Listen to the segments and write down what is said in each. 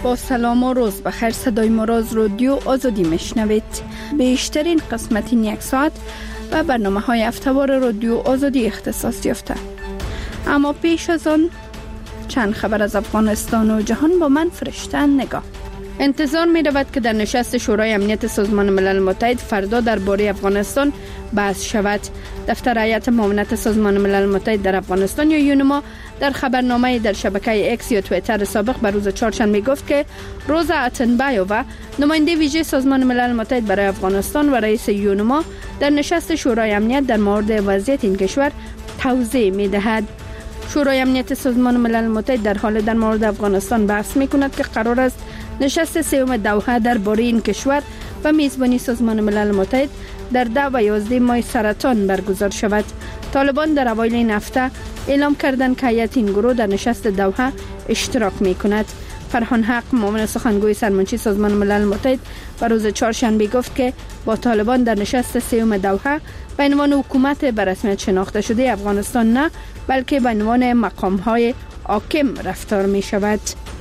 با سلام و روز بخیر. صدای مراز رادیو آزادی میشنوید. بیشترین قسمت این یک ساعت و برنامه های هفته‌وار رادیو آزادی اختصاص یافته. اما پیش از آن چند خبر از افغانستان و جهان با من فرشته نگاه. انتظار می رود که در نشست شورای امنیت سازمان ملل متحد فردا درباره افغانستان بحث شود. دفتر هیئت معاونت سازمان ملل متحد در افغانستان یا یونما در خبرنامه در شبکه اکس یا توییتر سابق بر روز چهارشنبه گفت که روزا اتنبایووا نماینده ویژه سازمان ملل متحد برای افغانستان و رئیس یونما در نشست شورای امنیت در مورد وضعیت این کشور توضیح می دهد. شورای امنیت سازمان ملل متحد در حال در مورد افغانستان بحث می کند که قرار است نشست سوم دوحه درباره این کشور و میزبانی سازمان ملل متحد در 10 و 11 ماه سرطان برگزار شود. طالبان در اوایل این هفته اعلام کردند که هیئت این گروه در نشست دوحه اشتراک می کند. فرهان حق معاون سخنگوی سرمنشی سازمان ملل متحد بر روز چهارشنبه گفت که با طالبان در نشست سوم دوحه به عنوان حکومت به رسمیت شناخته شده افغانستان نه بلکه به عنوان مقام‌های حاکم رفتار می شود.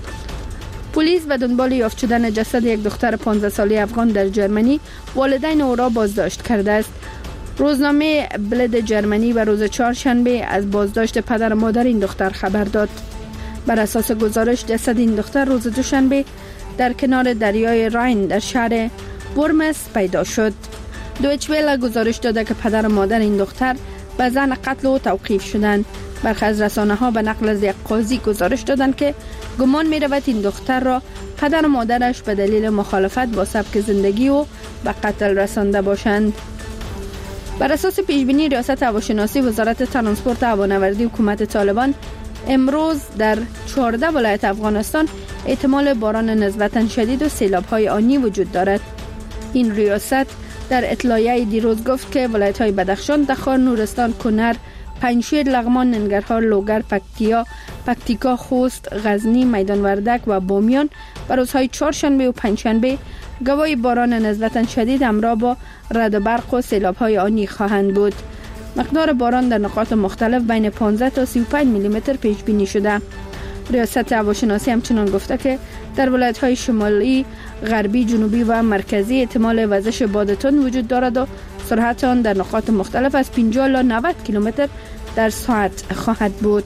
پلیس به دنبال یافت شدن جسد یک دختر 15 ساله افغان در جرمنی والدین او را بازداشت کرده است. روزنامه بلد جرمنی و روز چهارشنبه از بازداشت پدر و مادر این دختر خبر داد. بر اساس گزارش جسد این دختر روز دوشنبه در کنار دریای راین در شهر ورمس پیدا شد. دویچ ویله گزارش داده که پدر و مادر این دختر به زن قتل او توقیف شدند. برخی از رسانه‌ها به نقل از یک قاضی گزارش دادند که گمان می‌رود این دختر را پدر و مادرش به دلیل مخالفت با سبک زندگی او به قتل رسانده باشند. بر اساس پیشبینی ریاست هواشناسی وزارت ترانسپورت و هوانوردی حکومت طالبان امروز در 14 ولایت افغانستان احتمال باران نسبتاً شدید و سیلاب‌های آنی وجود دارد. این ریاست در اطلاعیه دیروز گفت که ولایت‌های بدخشان، تخار، نورستان، کنر، پنجشیر، لغمان، ننگرهار، لوگر، پکتیکا، خوست، غزنی، میدان وردک و بامیان بر روزهای چهارشنبه و پنجشنبه گواهی باران نسبتاً شدید همراه با رعد و برق و سیلاب‌های آنی خواهند بود. مقدار باران در نقاط مختلف بین 15 تا 35 میلیمتر پیش بینی شده. ریاست هواشناسی همچنان گفته که در ولایت‌های شمالی، غربی، جنوبی و مرکزی احتمال وزش باد تند وجود دارد و سرعت آن در نقاط مختلف از 50 الی 90 کیلومتر در ساعت خواهد بود.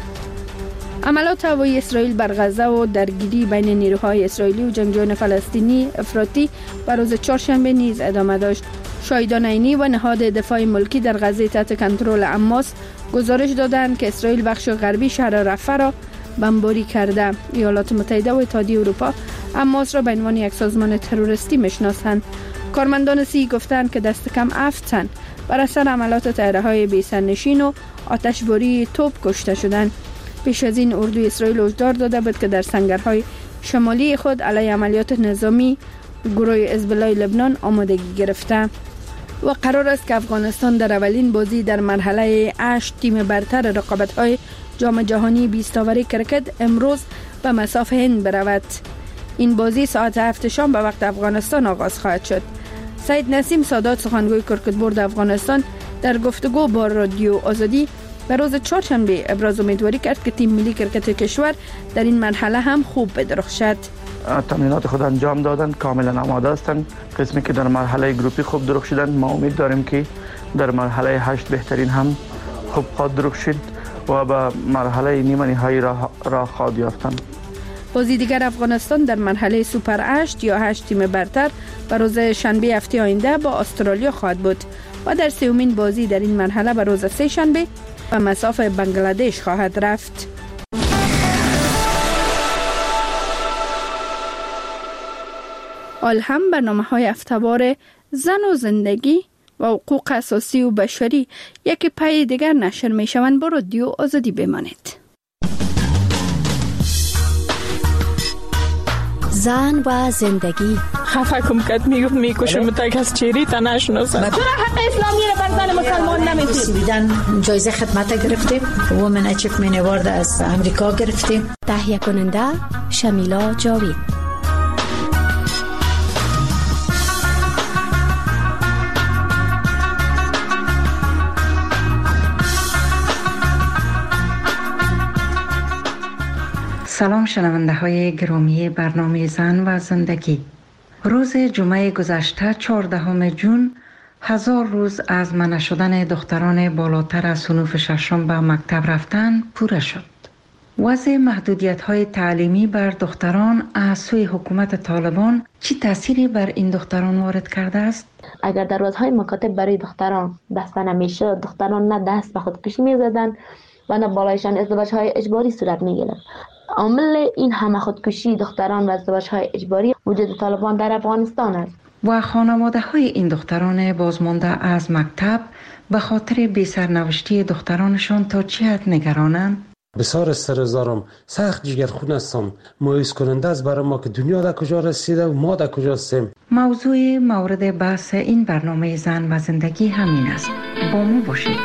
عملات هوایی اسرائیل بر غزه و درگیری بین نیروهای اسرائیلی و جنگجویان فلسطینی افراطی بر روز چهارشنبه نیز ادامه داشت. شاهدان عینی و نهاد دفاع ملکی در غزه تحت کنترل حماس گزارش دادند که اسرائیل بخش غربی شهر رفح را بمباری کرده. ایالات متحده و اتحادیه اروپا حماس را به عنوان یک سازمان تروریستی میشناسند. کارمندان سی گفتند که دست کم 7 تن بر اثر عملات طیاره‌های بی‌سرنشین و آتشباری توپ کشته شدند. پیش از این اردوی اسرائیل هشدار داده بود که در سنگرهای شمالی خود علیه عملیات نظامی گروه حزب الله لبنان آمادگی گرفته و قرار است که افغانستان در اولین بازی در مرحله 8 تیم برتر رقابت‌های جام جهانی 20 اوری کرکت امروز به مصاف هند برود. این بازی ساعت 7 شام به وقت افغانستان آغاز خواهد شد. سید نسیم سادات سخنگوی کرکت بورد افغانستان در گفتگو با رادیو آزادی به روز چهارشنبه ابراز امیدواری کرد که تیم ملی کرکت کشور در این مرحله هم خوب بدرخشد. تمرینات خود انجام دادن، کاملا آماده هستند. قسمی که در مرحله گروپی خوب درخشیدن، ما امید داریم که در مرحله 8 بهترین هم خوب خواهد درخشید و به مرحله نیمه نهایی را خواهد یافتند. بازی دیگر افغانستان در مرحله سوپر 8 یا 8 تیم برتر به روز شنبه هفته آینده با استرالیا خواهد بود و در سومین بازی در این مرحله به روز سه شنبه به مصاف بنگلادش خواهد رفت. حال هم برنامه‌های هفته‌وار زن و زندگی و حقوق اساسی و بشری یکی پای دیگر نشر می‌شوند. با رادیو آزادی بمانید. زن و زندگی. خفه کم کت میکشم تا کس چیری تا نشناسم. چرا حق اسلامی رو بر زن مسلمان نمیدید؟ جایزه خدمت گرفتیم. وومن اچیومنت اوارد از امریکا گرفتیم. تهیه کننده شمیلا جاوید. سلام شنونده های گرامی برنامه زن و زندگی. روز جمعه گذشته 14 جون 1000 روز از منع شدن دختران بالاتر از صنوف ششم به مکتب رفتن پوره شد. وضع محدودیت‌های تعلیمی بر دختران از سوی حکومت طالبان چه تأثیری بر این دختران وارد کرده است؟ اگر در روزهای مکاتب برای دختران بسته نمی‌شد، دختران نه دست به خودکشی می‌زدند و نه بالایشان ازدواج‌های اجباری صورت می‌گرفت. عامل این همه خودکشی دختران و ازدواج‌های اجباری وجود طالبان در افغانستان است. و خانواده‌های این دختران بازمانده از مکتب به خاطر بی‌سرنوشتی دخترانشان تا چه حد نگرانند؟ بسیار استرزارم، سخت جگرخون هستم. مایوس کننده است برای ما که دنیا در کجا رسیده و ما در کجا هستیم. موضوع مورد بحث این برنامه زن و زندگی همین است. با ما باشید.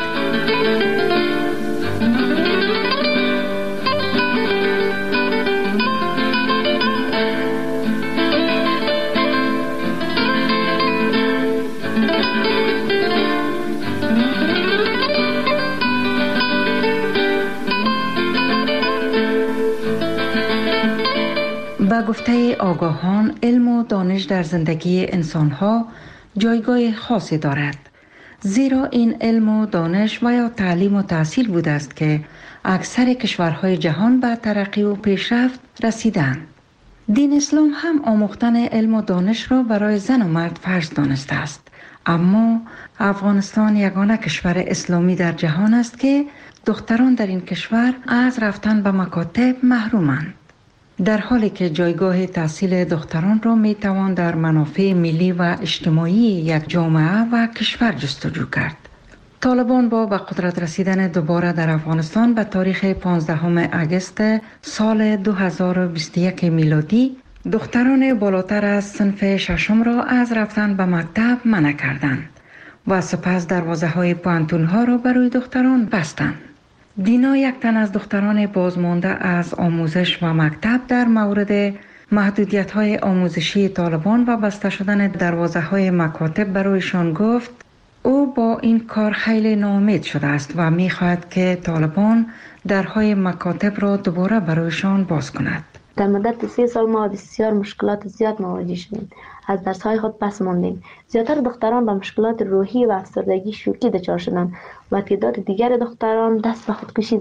با گفته آگاهان، علم و دانش در زندگی انسانها جایگاه خاصی دارد، زیرا این علم و دانش و یا تعلیم و تحصیل بوده است که اکثر کشورهای جهان به ترقی و پیشرفت رسیدند. دین اسلام هم آموختن علم و دانش را برای زن و مرد فرض دانسته است، اما افغانستان یگانه کشور اسلامی در جهان است که دختران در این کشور از رفتن به مکاتب محرومند، در حالی که جایگاه تحصیل دختران را می توان در منافع ملی و اجتماعی یک جامعه و کشور جستجو کرد. طالبان با به قدرت رسیدن دوباره در افغانستان به تاریخ 15 اگست سال 2021 میلادی دختران بالاتر از صنف ششم را از رفتن به مکتب منع کردند و سپس دروازه‌های پوهنتون‌ها را برای دختران بستند. دینا، یک تن از دختران بازمانده از آموزش و مکتب، در مورد محدودیت‌های آموزشی طالبان و بسته شدن دروازه‌های مکاتب برایشان گفت او با این کار خیلی ناامید شده است و می‌خواهد که طالبان درهای مکاتب را دوباره برایشان باز کند. در مدت 3 سال ما بسیار مشکلات زیاد مواجه شدیم. از درس‌های خود پس ماندیم. زیاتر دختران با مشکلات روحی و افسردگی شوکی دچار شدند و تعداد دیگر دختران دست به خودکشی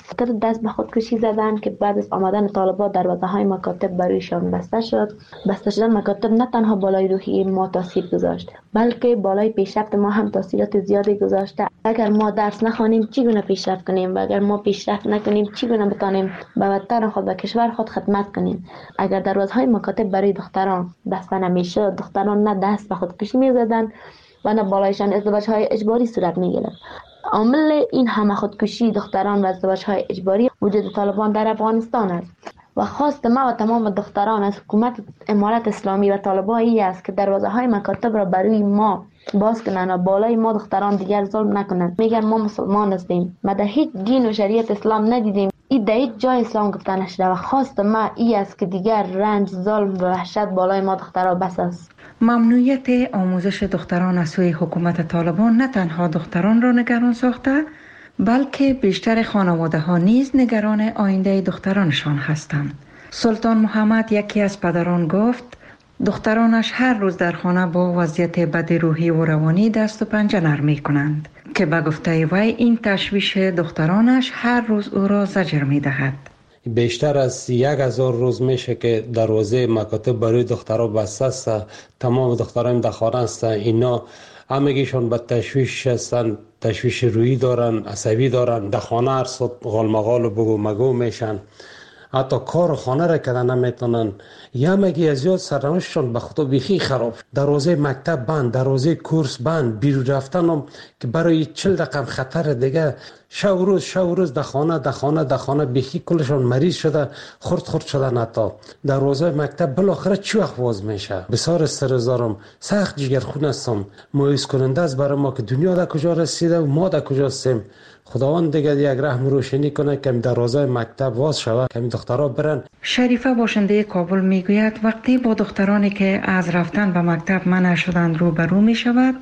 زدند که بعد از آمدن طالبان دروازه‌های مکاتب برایشان بسته شد. بسته شدن مکاتب نه تنها بالای روحی ما تاثیر گذاشت، بلکه بالای پیشرفت ما هم تاثیرات زیادی گذاشته. اگر ما درس نخوانیم چگونه پیشرفت کنیم و اگر ما پیشرفت نکنیم چگونه بتانیم به وطن خود و کشور خود خدمت کنیم؟ اگر دروازه‌های مکاتب برای دختران بسته نمیشد، دختران نه دست به خودکشی می‌زدند و نه بالایشان ازدواج‌های اجباری صورت می‌گرفت. عامل این همه خودکشی دختران و ازدواج‌های اجباری وجود طالبان در افغانستان است و خواست ما و تمام دختران از حکومت امارت اسلامی و طالبان این است که دروازه‌های مکاتب را برای ما باز کنند و بالای ما دختران دیگر ظلم نکنند. میگن ما مسلمان هستیم، ما در هیچ دین و شریعت اسلام ندیدیم، این در هیچ جای اسلام گفته نشده و خواست ما این است که دیگر رنج، ظلم و وحشت بالای ما دختران بس است. ممنوعیت آموزش دختران از سوی حکومت طالبان نه تنها دختران را نگران ساخته، بلکه بیشتر خانواده ها نیز نگران آینده دخترانشان هستند. سلطان محمد، یکی از پدران، گفت دخترانش هر روز در خانه با وضعیت بد روحی و روانی دست و پنجه نرم می کنند که به گفته وی این تشویش دخترانش هر روز او را زجر می دهد. بیشتر از 1000 روز میشه که دروازه مکاتب برای دخترها بسته است. تمام دختران در خانه هستند. اینا همگیشون به تشویش هستند، تشویش روحی دارن، عصبی دارن، در خانه هر صد غالمغال و بگو مگو میشن، حتی کار خانه را کردن نمیتونن. یمگی از زیاد سرنوشتشون به خدا بیخی خراب. دروازه مکتب بند، دروازه کورس بند، بیرون رفتن هم که برای 40 دقیقه خطر دیگه. شو روز در خانه بیخی کلشون مریض شده، خرد شدن. حتی دروازه مکتب بالاخره چی وقت باز میشه؟ بسیار استرزارم، سخت جگرخون هستم. مایوس کننده است برای ما که دنیا در کجا رسیده و ما در کجا هستیم. خداوند دیگه یک رحم روشنی کنه که دروازه مکتب باز شود، که دخترها برن. شریفه باشنده کابل میگوید وقتی با دخترانی که از رفتن به مکتب منع شدند روبرو می شود،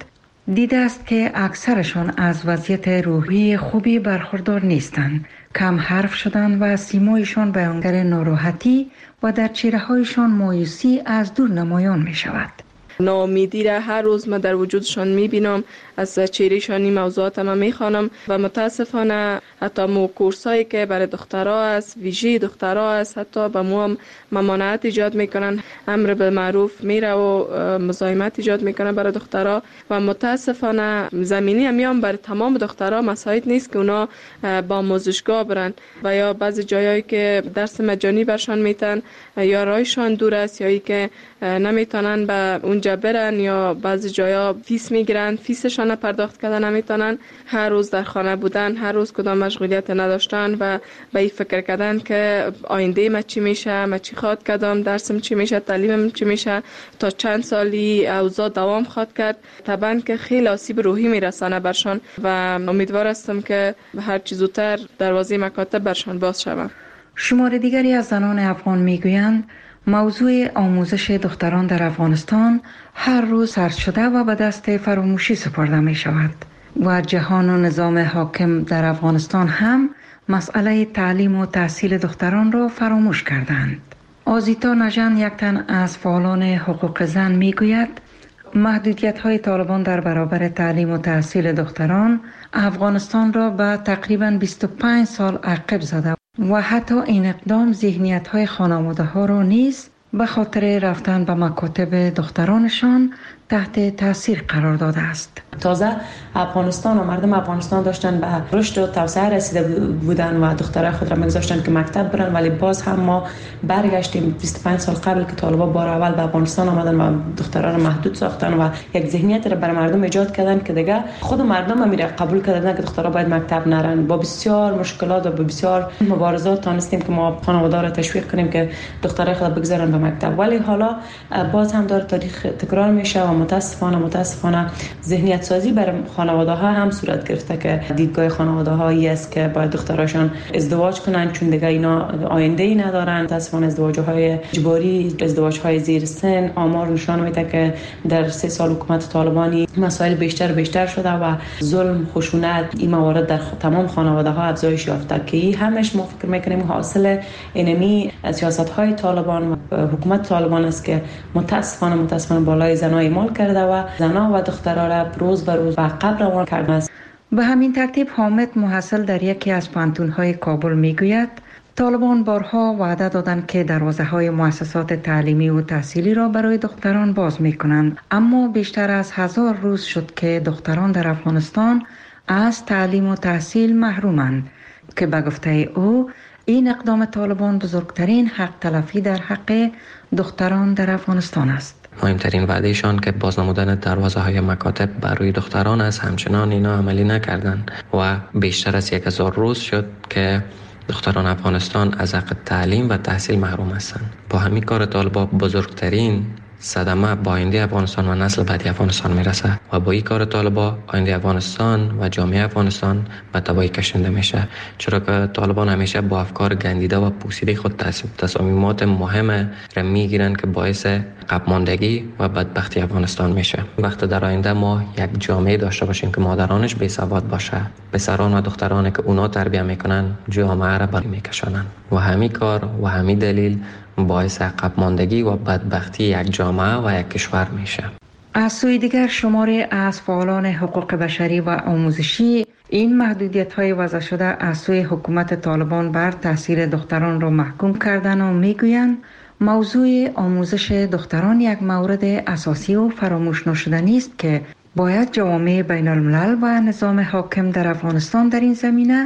دیده است که اکثرشان از وضعیت روحی خوبی برخوردار نیستند. کم حرف شدن و سیمایشان بیانگر ناراحتی و در چهره‌هایشان مایوسی از دور نمایان می شود. ناامیدی را هر روز من در وجودشان میبینم، از چهرهشان این موضوعات ما میخوانم و متاسفانه حتی مو کورسایی که برای دخترها است، ویژه دخترها است، حتی به مو هم ممانعت ایجاد میکنن، امر بالمعروف میره و مزاحمت ایجاد میکنن برای دخترها و متاسفانه زمینی هم برای تمام دخترها مساعد نیست که اونا با آموزشگاه برن و یا بعضی جایایی که درس مجانی برشان میتن یا رایشان دور است یا ای که نمیتونن به اونجا برن یا بعضی جایا فیس میگیرن، فیسشان پرداخت کردن نمیتونن، هر روز در خانه بودن، هر روز کدام مشغولیت نداشتن و به این فکر کردن که آینده ما چی میشه، ما چی خواد کردم، درسم چی میشه، تعلیمم چی میشه، تا چند سالی اوضاع دوام خواد کرد. طبعا که خیلی آسیب روحی میرسانه برشان و امیدوار هستم که هر چیز زودتر دروازه مکاتب برشان باز شود. شمار دیگری از زنان افغان میگویند موضوع آموزش دختران در افغانستان هر روز سرد شده و به دست فراموشی سپرده می شود و جهان و نظام حاکم در افغانستان هم مسئله تعلیم و تحصیل دختران را فراموش کردند. آزیتا نژند، یک تن از فعالان حقوق زن، می گوید محدودیت‌های طالبان در برابر تعلیم و تحصیل دختران افغانستان را به تقریباً 25 سال عقب زده و حتی این اقدام ذهنیت‌های خانواده‌ها را نیز به خاطر رفتن به مکاتب دخترانشان تحت تاثیر قرار داده است. تازه افغانستان و مردم افغانستان داشتن به رشد و توسعه رسیده بودن و دخترای خود را می‌گذاشتن که مکتب برن، ولی باز هم ما برگشتیم 25 سال قبل که طالبان بار اول به افغانستان آمدن و دختران را محدود ساختن و یک ذهنیت را برای مردم ایجاد کردن که دیگه خود مردم هم میره قبول کردن که دخترها باید مکتب نرن. با بسیار مشکلات و با بسیار مبارزات تونستیم که ما خانواده را تشویق کنیم که دخترای خود بگذارن به مکتب، ولی حالا باز هم داره تاریخ تکرار میشه و متاسفانه ذهنیت سازی بر خانواده ها هم صورت گرفته که دیدگاه خانواده هایی است که باید دختراشون ازدواج کنن چون دیگه اینا آینده ای ندارن. متاسفانه ازدواج های اجباری، ازدواج های زیر سن، آمار نشان میده که در 3 سال حکومت طالبانی مسائل بیشتر شده و ظلم، خشونت، این موارد در تمام خانواده ها افزایش یافته که همش ما فکر میکنیم حاصل اینمی سیاست های طالبان و حکومت طالبان است که متاسفانه بالای زنها اعمال کرده و زنها و دخترها را روز به روز به عقب روان کرده است. به همین ترتیب حامد محصل در یکی از پانتون‌های کابل میگوید طالبان بارها وعده دادند که دروازه‌های مؤسسات تعلیمی و تحصیلی را برای دختران باز می‌کنند، اما بیشتر از 1000 روز شد که دختران در افغانستان از تعلیم و تحصیل محرومند که به گفته او این اقدام طالبان بزرگترین حق تلفی در حق دختران در افغانستان است. مهمترین وعدهشان که بازنمودن دروازه های مکاتب برای دختران است، همچنان اینا عملی نکردند و بیشتر از 1000 روز شد که دختران افغانستان از حق تعلیم و تحصیل محروم هستند. با همین کار طالبان بزرگترین صدمه با آینده افغانستان و نسل بعدی افغانستان میرسه و با این کار طالبان آینده افغانستان و جامعه افغانستان به تباهی کشانده میشه، چرا که طالبان همیشه با افکار گندیده و پوسیده خود تصمیمات مهم را میگیرن که باعث عقب ماندگی و بدبختی افغانستان میشه. وقتی در آینده ما یک جامعه داشته باشیم که مادرانش بی سواد باشه، پسران و دخترانی که اونا تربیت میکنن جامعه را بالا میکشانن و همین کار و همین دلیل باعث عقب ماندگی و بدبختی یک جامعه و یک کشور میشه. از سوی دیگر شماری از فعالان حقوق بشری و آموزشی این محدودیت‌های وضع شده از سوی حکومت طالبان بر تحصیل دختران را محکوم کردن و میگویند موضوع آموزش دختران یک مورد اساسی و فراموش نشدنی است که باید جوامع بین الملل و نظام حاکم در افغانستان در این زمینه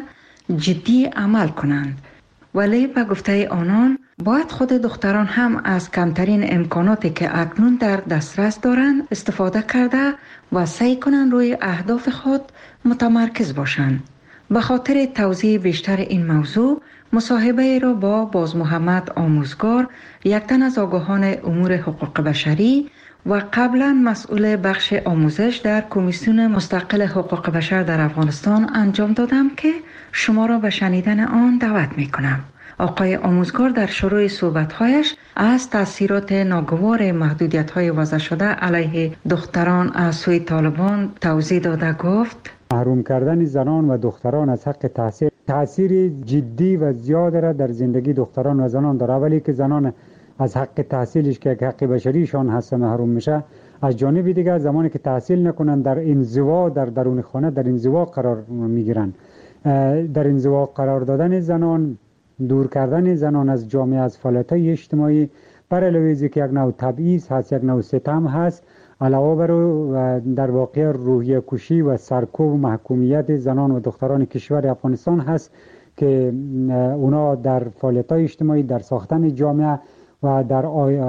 جدی عمل کنند. ولی به گفته آنان باید خود دختران هم از کمترین امکاناتی که اکنون در دسترس دارند استفاده کرده و سعی کنند روی اهداف خود متمرکز باشند. به خاطر توضیح بیشتر این موضوع مصاحبه را با باز محمد آموزگار، یک تن از آگاهان امور حقوق بشری و قبلا مسئول بخش آموزش در کمیسیون مستقل حقوق بشر در افغانستان انجام دادم که شما را به شنیدن آن دعوت می کنم. آقای آموزگار در شروع صحبت‌هایش از تأثیرات ناگوار محدودیت‌های وضع شده علیه دختران از سوی طالبان توضیح داده گفت: محروم کردن زنان و دختران از حق تحصیل تأثیر جدی و زیاد را در زندگی دختران و زنان داره، ولی که زنان از حق تحصیلش که حق بشریشان هست محروم میشه. از جانب دیگر زمانی که تحصیل نکنن در انزوا در درون خانه در انزوا قرار میگیرن. در انزوا قرار دادن زنان، دور کردن زنان از جامعه، از فعالیت‌های اجتماعی، بر علاوه از که یک نوع تبعیض هست، یک نوع ستم هست، علاوه بر در واقع روحیه کشی و سرکوب و محکومیت زنان و دختران کشور افغانستان هست که اونا در فعالیت‌های اجتماعی، در ساختن جامعه و در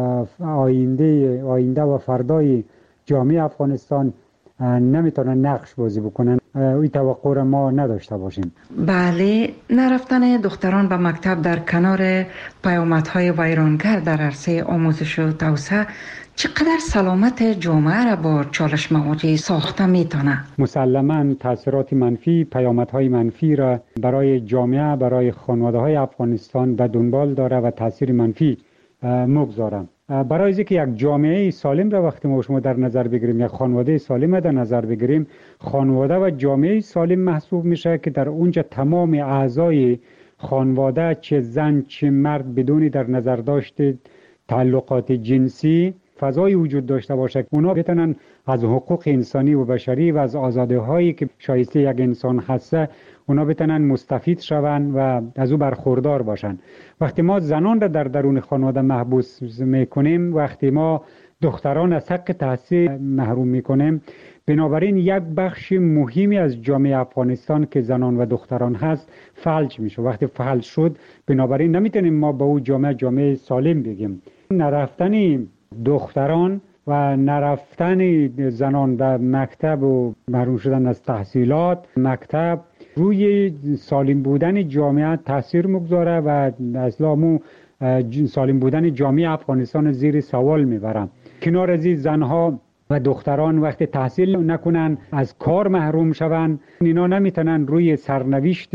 آینده و فردای جامعه افغانستان نمیتونن نقش بازی بکنن. این توقع را ما نداشته باشیم. بله، نرفتن دختران به مکتب در کنار پیامدهای ویرانگر در عرصه آموزش و توسعه چقدر سلامت جامعه را با چالش مواجه ساخته میتونه؟ مسلماً تاثیرات منفی، پیامدهای منفی را برای جامعه، برای خانواده‌های افغانستان به دنبال داره و تاثیر منفی مگذارم. برای اینکه یک جامعه سالم را وقتی ما شما در نظر بگیریم، یک خانواده سالم را در نظر بگیریم، خانواده و جامعه سالم محسوب میشه که در اونجا تمام اعضای خانواده، چه زن چه مرد، بدون در نظر داشته تعلقات جنسی فضای وجود داشته باشه، اونا بتونن از حقوق انسانی و بشری و از آزادی‌هایی که شایسته یک انسان هسته اونا بتونن مستفید شون و از او برخوردار باشن. وقتی ما زنان را در درون خانواده محبوس میکنیم، وقتی ما دختران از حق تحصیل محروم میکنیم، بنابراین یک بخش مهمی از جامعه افغانستان که زنان و دختران هست فلج میشه. وقتی فلج شد، بنابراین نمیتونیم ما به او جامعه سالم بگیم. نرفتن دختران و نرفتن زنان به مکتب و محروم شدن از تحصیلات مکتب روی سالم بودن جامعه تاثیر مگذاره و اصلا سالم بودن جامعه افغانستان زیر سوال میبرم. کنار از زنها و دختران وقتی تحصیل نکنن، از کار محروم شوند، اینا نمیتونن روی سرنوشت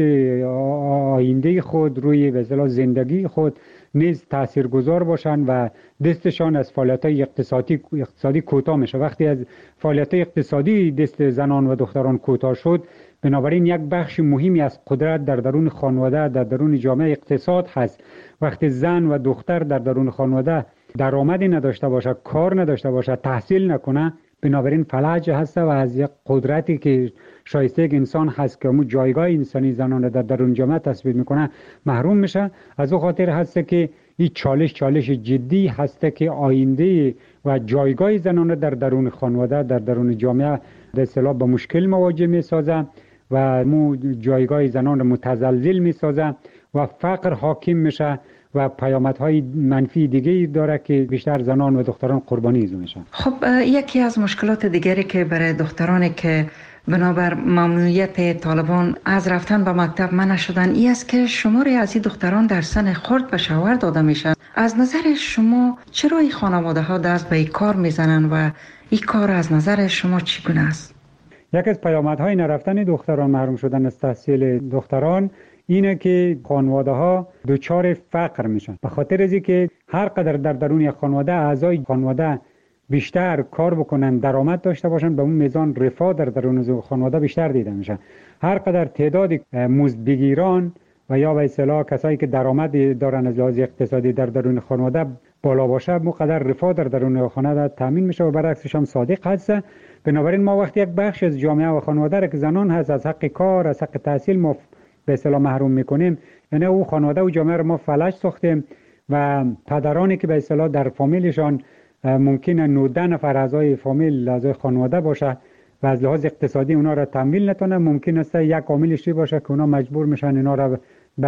آینده خود، روی به اصطلاح زندگی خود نیز تاثیرگذار باشن و دستشان از فعالیت‌های اقتصادی کوتاه میشه. وقتی از فعالیت‌های اقتصادی دست زنان و دختران کوتاه شد، بنابراین یک بخش مهمی از قدرت در درون خانواده، در درون جامعه اقتصاد هست. وقتی زن و دختر در درون خانواده درآمدی نداشته باشه، کار نداشته باشه، تحصیل نکنه، بنابراین فلج هست و از یک قدرتی که شایسته یک انسان هست که اون جایگاه انسانی زنان در درون جامعه تثبیت میکنه محروم میشه. از او خاطر هست که این چالش جدی هست که آینده و جایگاه زنان در درون خانواده، در درون جامعه به اصطلاح با مشکل مواجه میسازه و مو جایگاه زنان را متزلزل میسازه و فقر حاکم میشه و پیامدهای منفی دیگه داره که بیشتر زنان و دختران قربانی از میشن. خب یکی از مشکلات دیگری که برای دخترانی که بنابر ممنوعیت طالبان از رفتن به مکتب منع شدن این است که شماری از این دختران در سن خرد به شوهر داده میشن. از نظر شما چرا این خانواده ها دست به این کار میزنن و این کار از نظر شما چگونه است؟ یک از پیامدهای نرفتن دختران، محروم شدن از تحصیل دختران، اینه که خانواده ها دچار فقر میشن. به خاطر از اینکه هر قدر در درون یک خانواده اعضای خانواده بیشتر کار بکنن، درآمد داشته باشن، به اون میزان رفاه در درون خانواده بیشتر دیده میشه. هر قدر تعداد مزدبگیران و یا به اصطلاح کسایی که درآمد دارن از لحاظ اقتصادی در درون خانواده بالا باشه، مقدر رفاه در درون خانواده تامین میشه و برعکسش هم صادق هست. بنابراین ما وقتی یک بخش از جامعه و خانواده را که زنان هست از حق کار، از حق تحصیل ما به اصطلاح محروم میکنیم، یعنی او خانواده و جامعه رو ما فلج ساختیم و پدرانی که به اصطلاح در فامیلشان ممکنه 19 نفر اعضای فامیل اعضای خانواده باشه و از لحاظ اقتصادی اونا را تمویل نتونه، ممکن است یک عاملش باشه که اونا مجبور میشن اینا را به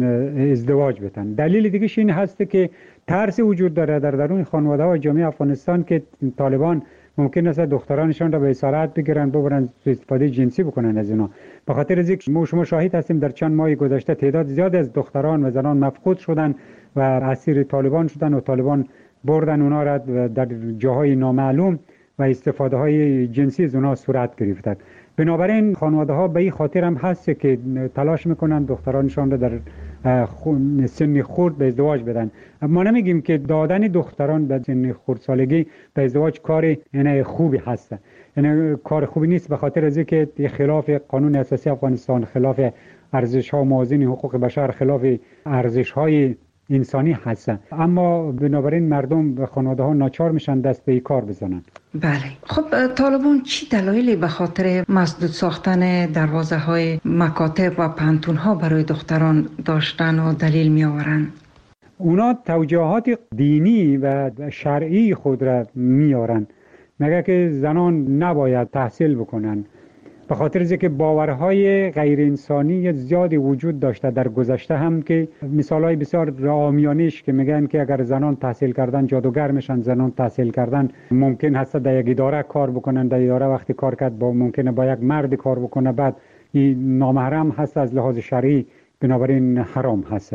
ازدواج بدن. دلیل دیگه این هست که ترس وجود داره در درون خانواده و جامعه افغانستان که طالبان ممکن است دخترانشان را به اسارت بگیرن، ببرن استفاده جنسی بکنن از اینا. به خاطر از اینکه شما شاهد هستیم در چند ماه گذشته تعداد زیاد از دختران و زنان مفقود شدن و اسیر طالبان شدن و طالبان بردن اونا را در جاهای نامعلوم و استفاده های جنسی از اونا صورت گرفته. بنابراین خانواده ها به این خاطر هم هست که تلاش میکنن دخترانشان را در سن خرد به ازدواج بدن. ما نمیگیم که دادن دختران به سن خردسالگی به ازدواج کار خوبی هست، یعنی کار خوبی نیست، به خاطر از اینکه خلاف قانون اساسی افغانستان، خلاف ارزش‌ها موازین حقوق بشر، خلاف ارزش‌های انسانی هست. اما بنابراین مردم و خانواده‌ها ناچار میشن دست به این کار بزنن. بله. خب طالبان چی دلایلی به خاطر مسدود ساختن دروازه‌های مکاتب و پانتون‌ها برای دختران داشتن و دلیل می‌آورند؟ اونا توجیهات دینی و شرعی خود را میارن، مگر که زنان نباید تحصیل بکنن، به خاطر از اینکه باورهای غیر انسانی زیادی وجود داشته در گذشته هم، که مثالهای بسیار عامیانه‌اش که میگن که اگر زنان تحصیل کردن جادوگر میشن، زنان تحصیل کردن ممکن هست در یک اداره کار بکنن، در اداره وقتی کار کرد ممکنه با یک مرد کار بکنه، بعد این نامحرم هست از لحاظ شرعی، بنابراین حرام هست.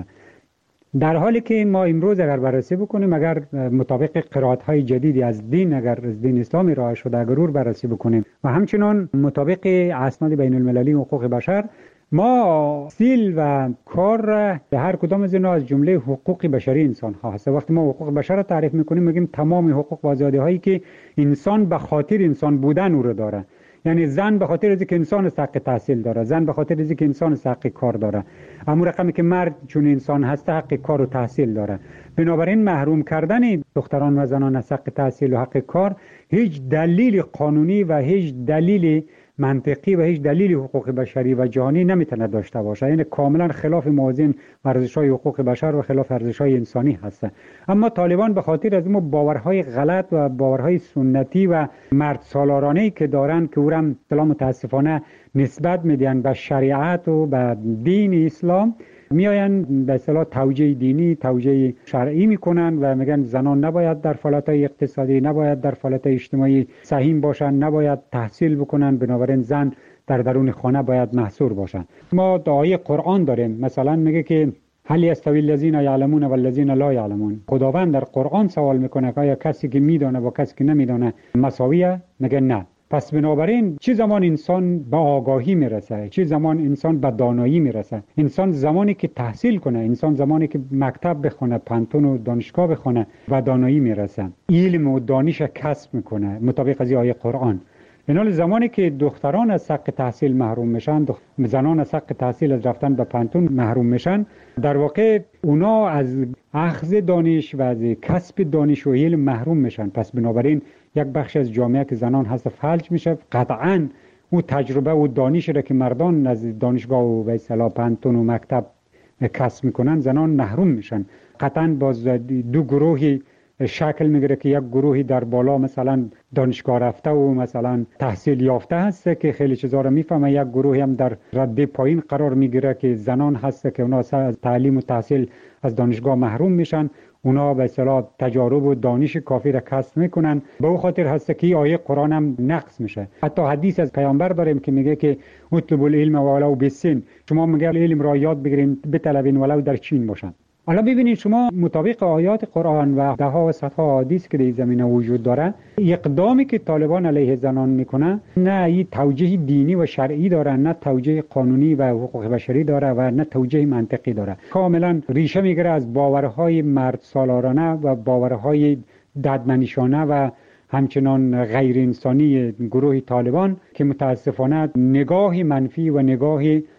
در حالی که ما امروز اگر بررسی بکنیم، اگر مطابق قرائت‌های جدیدی از دین، اگر از دین اسلامی ارائه شده اگر بررسی بکنیم و همچنان مطابق اسناد بین المللی حقوق بشر، ما سیل و کار را به هر کدام از اینا از جمله حقوق بشری انسان ها هست. وقتی ما حقوق بشر را تعریف میکنیم میگیم تمام حقوق و آزادی هایی که انسان به خاطر انسان بودن او رو داره. یعنی زن به خاطر اینکه انسان حق تحصیل داره، زن به خاطر اینکه انسان حق کار داره، اما رقمی که مرد چون انسان هست حق کار و تحصیل داره. بنابراین محروم کردن دختران و زنان از حق تحصیل و حق کار هیچ دلیل قانونی و هیچ دلیل منطقی و هیچ دلیل حقوق بشری و جهانی نمیتونه داشته باشه. یعنی کاملا خلاف موازین ارزش‌های حقوق بشر و خلاف ارزش‌های انسانی هست. اما طالبان به خاطر از این باورهای غلط و باورهای سنتی و مرد سالارانه‌ای که دارن، که اونم اصطلاح متاسفانه نسبت میدن به شریعت و به دین اسلام، میاین به اصطلاح توجیه دینی، توجیه شرعی میکنن و میگن زنان نباید در فعالیت‌های اقتصادی، نباید در فعالیت‌های اجتماعی سهیم باشن، نباید تحصیل بکنن، بنابراین زن در درون خانه باید محصور باشن. ما آیه قرآن داریم، مثلا میگه که هل یستوی الذین یعلمون و الذین لا یعلمون. خداوند در قرآن سوال میکنه که آیا کسی که میدونه و کسی که نمیدونه مساویه؟ میگه نه. پس بنابراین چه زمان انسان به آگاهی میرسه، چه زمان انسان به دانایی میرسه؟ انسان زمانی که تحصیل کنه، انسان زمانی که مکتب بخونه، پانتون و دانشگاه بخونه و دانایی میرسه، علم و دانش کسب میکنه مطابق از آیه قرآن. اینال زمانی که دختران از حق تحصیل محروم میشن، زنان از حق تحصیل از رفتن به پانتون محروم میشن، در واقع اونا از اخذ دانش و از کسب دانش و علم محروم میشن. پس بنابراین یک بخش از جامعه که زنان هست فلج میشه. قطعاً او تجربه و دانشی را که مردان از دانشگاه و به اصطلاح پانتون و مکتب کسب میکنن، زنان محروم میشن. قطعاً باز دو گروهی شکل میگیره که یک گروهی در بالا مثلا دانشگاه رفته و مثلا تحصیل یافته هست که خیلی چیزا رو میفهمه، یک گروهی هم در رده پایین قرار میگیره که زنان هست که اونا از تعلیم و تحصیل از دانشگاه محروم میشن. اونا به اصطلاح تجارب و دانش کافی را کسب میکنن. به او خاطر هست که آیه قرآن هم نقص میشه. حتی حدیث از پیامبر داریم که میگه که اطلب العلم ولو بالسن، شما میگه علم را یاد بگیرین بطلبین ولو در چین باشن. حالا ببینید شما مطابق آیات قرآن و ده ها و صدها حدیث که در زمینه وجود داره، اقدامی که طالبان علیه زنان میکنه نه این توجیه دینی و شرعی داره، نه توجیه قانونی و حقوق بشری داره و نه توجیه منطقی داره. کاملا ریشه میگیره از باورهای مرد سالارانه و باورهای ددمنشانه و همچنان غیر انسانی گروه طالبان که متاسفانه نگاه منفی و نگاه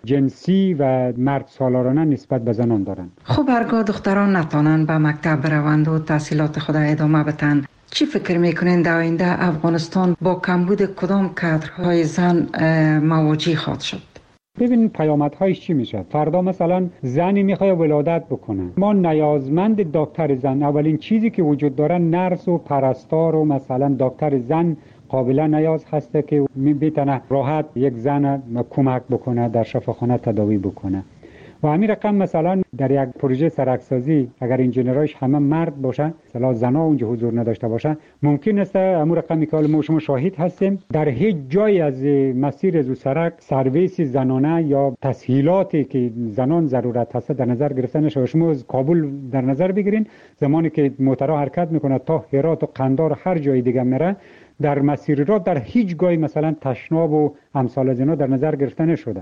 جنسی و مرد سالارانه نسبت به زنان دارند. خب هرگاه دختران نتانند به مکتب بروند و تحصیلات خود ادامه بدن، چی فکر میکنین در آینده افغانستان با کمبود کدام کادرهای زن مواجه خواهد شد؟ ببین پیامدهایش چی میشه. فردا مثلا زنی میخواد ولادت بکنه، ما نیازمند دکتر زن، اولین چیزی که وجود داره نرس و پرستار و مثلا دکتر زن قابل نیاز هسته که میتونه راحت یک زن کمک بکنه در شفاخانه تداوی بکنه. و همین رقم مثلا در یک پروژه سرکسازی اگر انجینراش همه مرد باشه، مثلا زنا اونجا حضور نداشته باشه، ممکن است همون رقمی که ما شما شاهد هستیم در هیچ جای از مسیر از سرک سرویس زنانه یا تسهیلاتی که زنان ضرورت هست در نظر گرفته نشه. شما از کابل در نظر بگیرین، زمانی که موترها حرکت میکنه تا هرات و قندار هر جای دیگه میره، در مسیر را در هیچ جای مثلا تشناب و امثال از اینا در نظر گرفته نشده.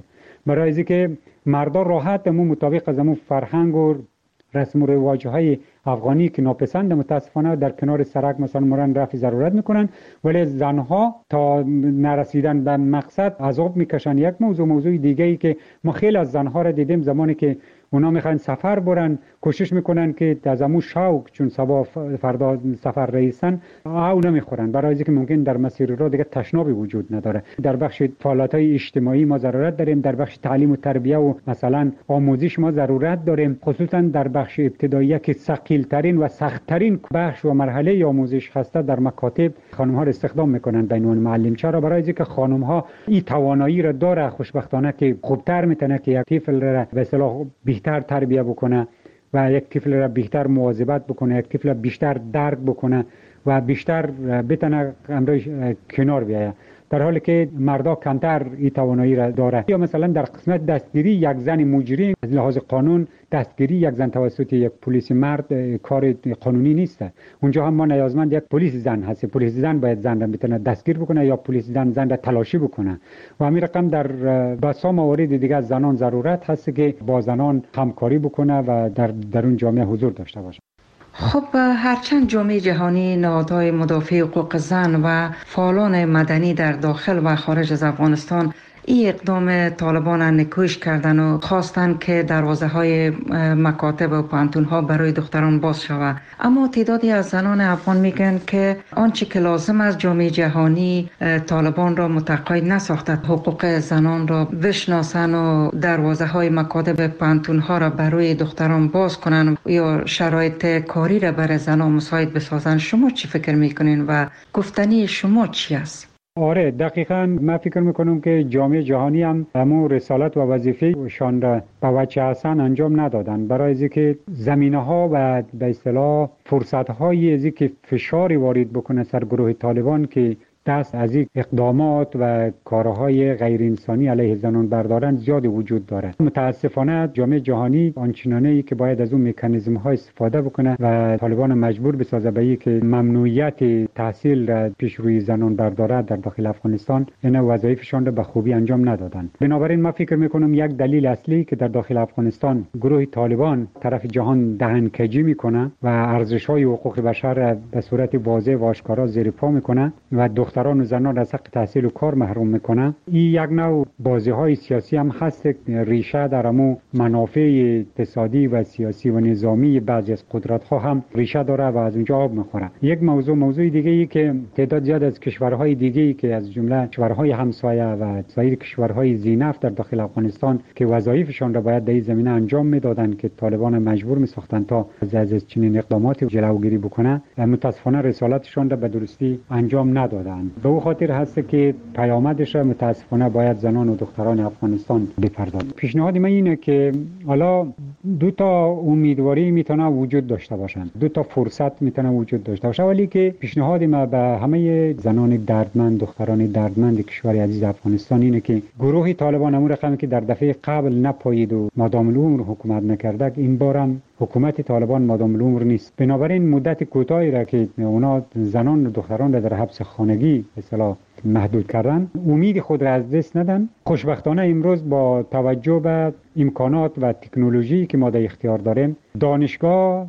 برای اینکه مردا راحت مو مطابق از مو فرهنگ و رسم و رواج‌های افغانی که ناپسند متاسفانه در کنار سرک مثلا مرن رفع ضرورت میکنن، ولی زنها تا نرسیدن به مقصد عذاب میکشن. یک موضوع دیگه ای که ما خیلی از زنها را دیدیم زمانی که اونا میخوان سفر برن کوشش میکنن که از امو شوق چون صبح فردا سفر رئیسن او نمیخورن، برای اینکه ممکن در مسیر راه دیگه تشنابی وجود نداره. در بخش فعالیت‌های اجتماعی ما ضرورت داریم، در بخش تعلیم و تربیه و مثلا آموزش ما ضرورت داریم، خصوصا در بخش ابتدایی که ثقیل‌ترین و سخت‌ترین بخش و مرحله آموزش هست در مکاتب خانم‌ها را استخدام میکنن به عنوان معلم. چرا؟ برای اینکه خانم‌ها این توانایی را داره خوشبختانه که خوبتر میتونه که یک طفل را به اصطلاح بیشتر تربیه بکنه و یک طفل را بیشتر مواظبت بکنه، یک طفل بیشتر درک بکنه و بیشتر بتونه امروز کنار بیایه، در حالی که مردا کمتر این توانایی را داره. یا مثلا در قسمت دستگیری یک زن مجرم از لحاظ قانون دستگیری یک زن توسط یک پلیس مرد کار قانونی نیست. اونجا هم ما نیازمند یک پلیس زن هست. پلیس زن باید زن را بتونه دستگیر بکنه یا پلیس زن را تلاشی بکنه و همین رقم در بسا موارد دیگه زنان ضرورت هست که با زنان همکاری بکنه و در اون جامعه حضور داشته باشه. خب هرچند جامعه جهانی، نهادهای مدافع حقوق زن و فعالان مدنی در داخل و خارج از افغانستان این اقدام طالبان نکوش کردن و خواستن که دروازه های مکاتب و پانتون ها برای دختران باز شود، اما تعدادی از زنان افغان میگن که آنچه که لازم از جامعه جهانی طالبان را متقاعد نساخته حقوق زنان را بشناسن و دروازه های مکاتب پانتون ها را برای دختران باز کنن یا شرایط کاری را برای زنان مساعد بسازن. شما چی فکر میکنین و گفتنی شما چی است؟ آره دقیقاً من فکر میکنم که جامعه جهانی هم همون رسالت و وظیفه شان را به وجه حسن انجام ندادن، برای اینکه زمینه ها و به اصطلاح فرصت های از اینکه فشاری وارد بکنه سر گروه طالبان که دست از این اقدامات و کارهای غیر انسانی علیه زنان بردارن زیاد وجود داره. متاسفانه جامعه جهانی آنچنانه که باید از اون مکانیزم ها استفاده بکنه و طالبان مجبور بسازه به این که ممنوعیت تحصیل را پیش روی زنان برداره در داخل افغانستان، این وظایفشان را به خوبی انجام ندادن. بنابراین من فکر میکنم یک دلیل اصلی که در داخل افغانستان گروه طالبان طرف جهان دهنکجی میکنه و ارزش های حقوق بشر را به صورت واضح و آشکارا زیر پا میکنه و دختران و زنان از حق تحصیل و کار محروم میکنه. این یک نوع بازی‌های سیاسی هم هست، ریشه در امو منافع اقتصادی و سیاسی و نظامی بعضی از قدرت‌ها هم ریشه داره و از اونجا آب میخوره. یک موضوع دیگه ای که تعداد زیاد از کشورهای دیگه‌ای که از جمله کشورهای همسایه و سایر کشورهای ذی‌نفت در داخل افغانستان که وظایفشان را باید در این زمینه انجام میدادن که طالبان مجبور میساختن تا از چنین اقداماتی جلوگیری بکنه، متاسفانه رسالتشان را به درستی انجام ندادن. به او خاطر هست که پیامدش متاسفانه باید زنان و دختران افغانستان بپردازند. پیشنهاد من اینه که حالا دو تا امیدواری میتونه وجود داشته باشند، دو تا فرصت میتونه وجود داشته باشه، ولی که پیشنهاد من به همه زنان دردمند، دختران دردمند کشور عزیز افغانستان اینه که گروه طالبان امور رقمی که در دفعه قبل نپایید و مادام العمر حکومت نکرده، این بارم حکومت طالبان مادام العمر نیست. بنابراین مدت کوتاهی را که اونا زنان و دختران را در حبس خانگی اصطلاح محدود کردن، امید خود را از دست ندن. خوشبختانه امروز با توجه به امکانات و تکنولوژی که ما در اختیار داریم، دانشگاه،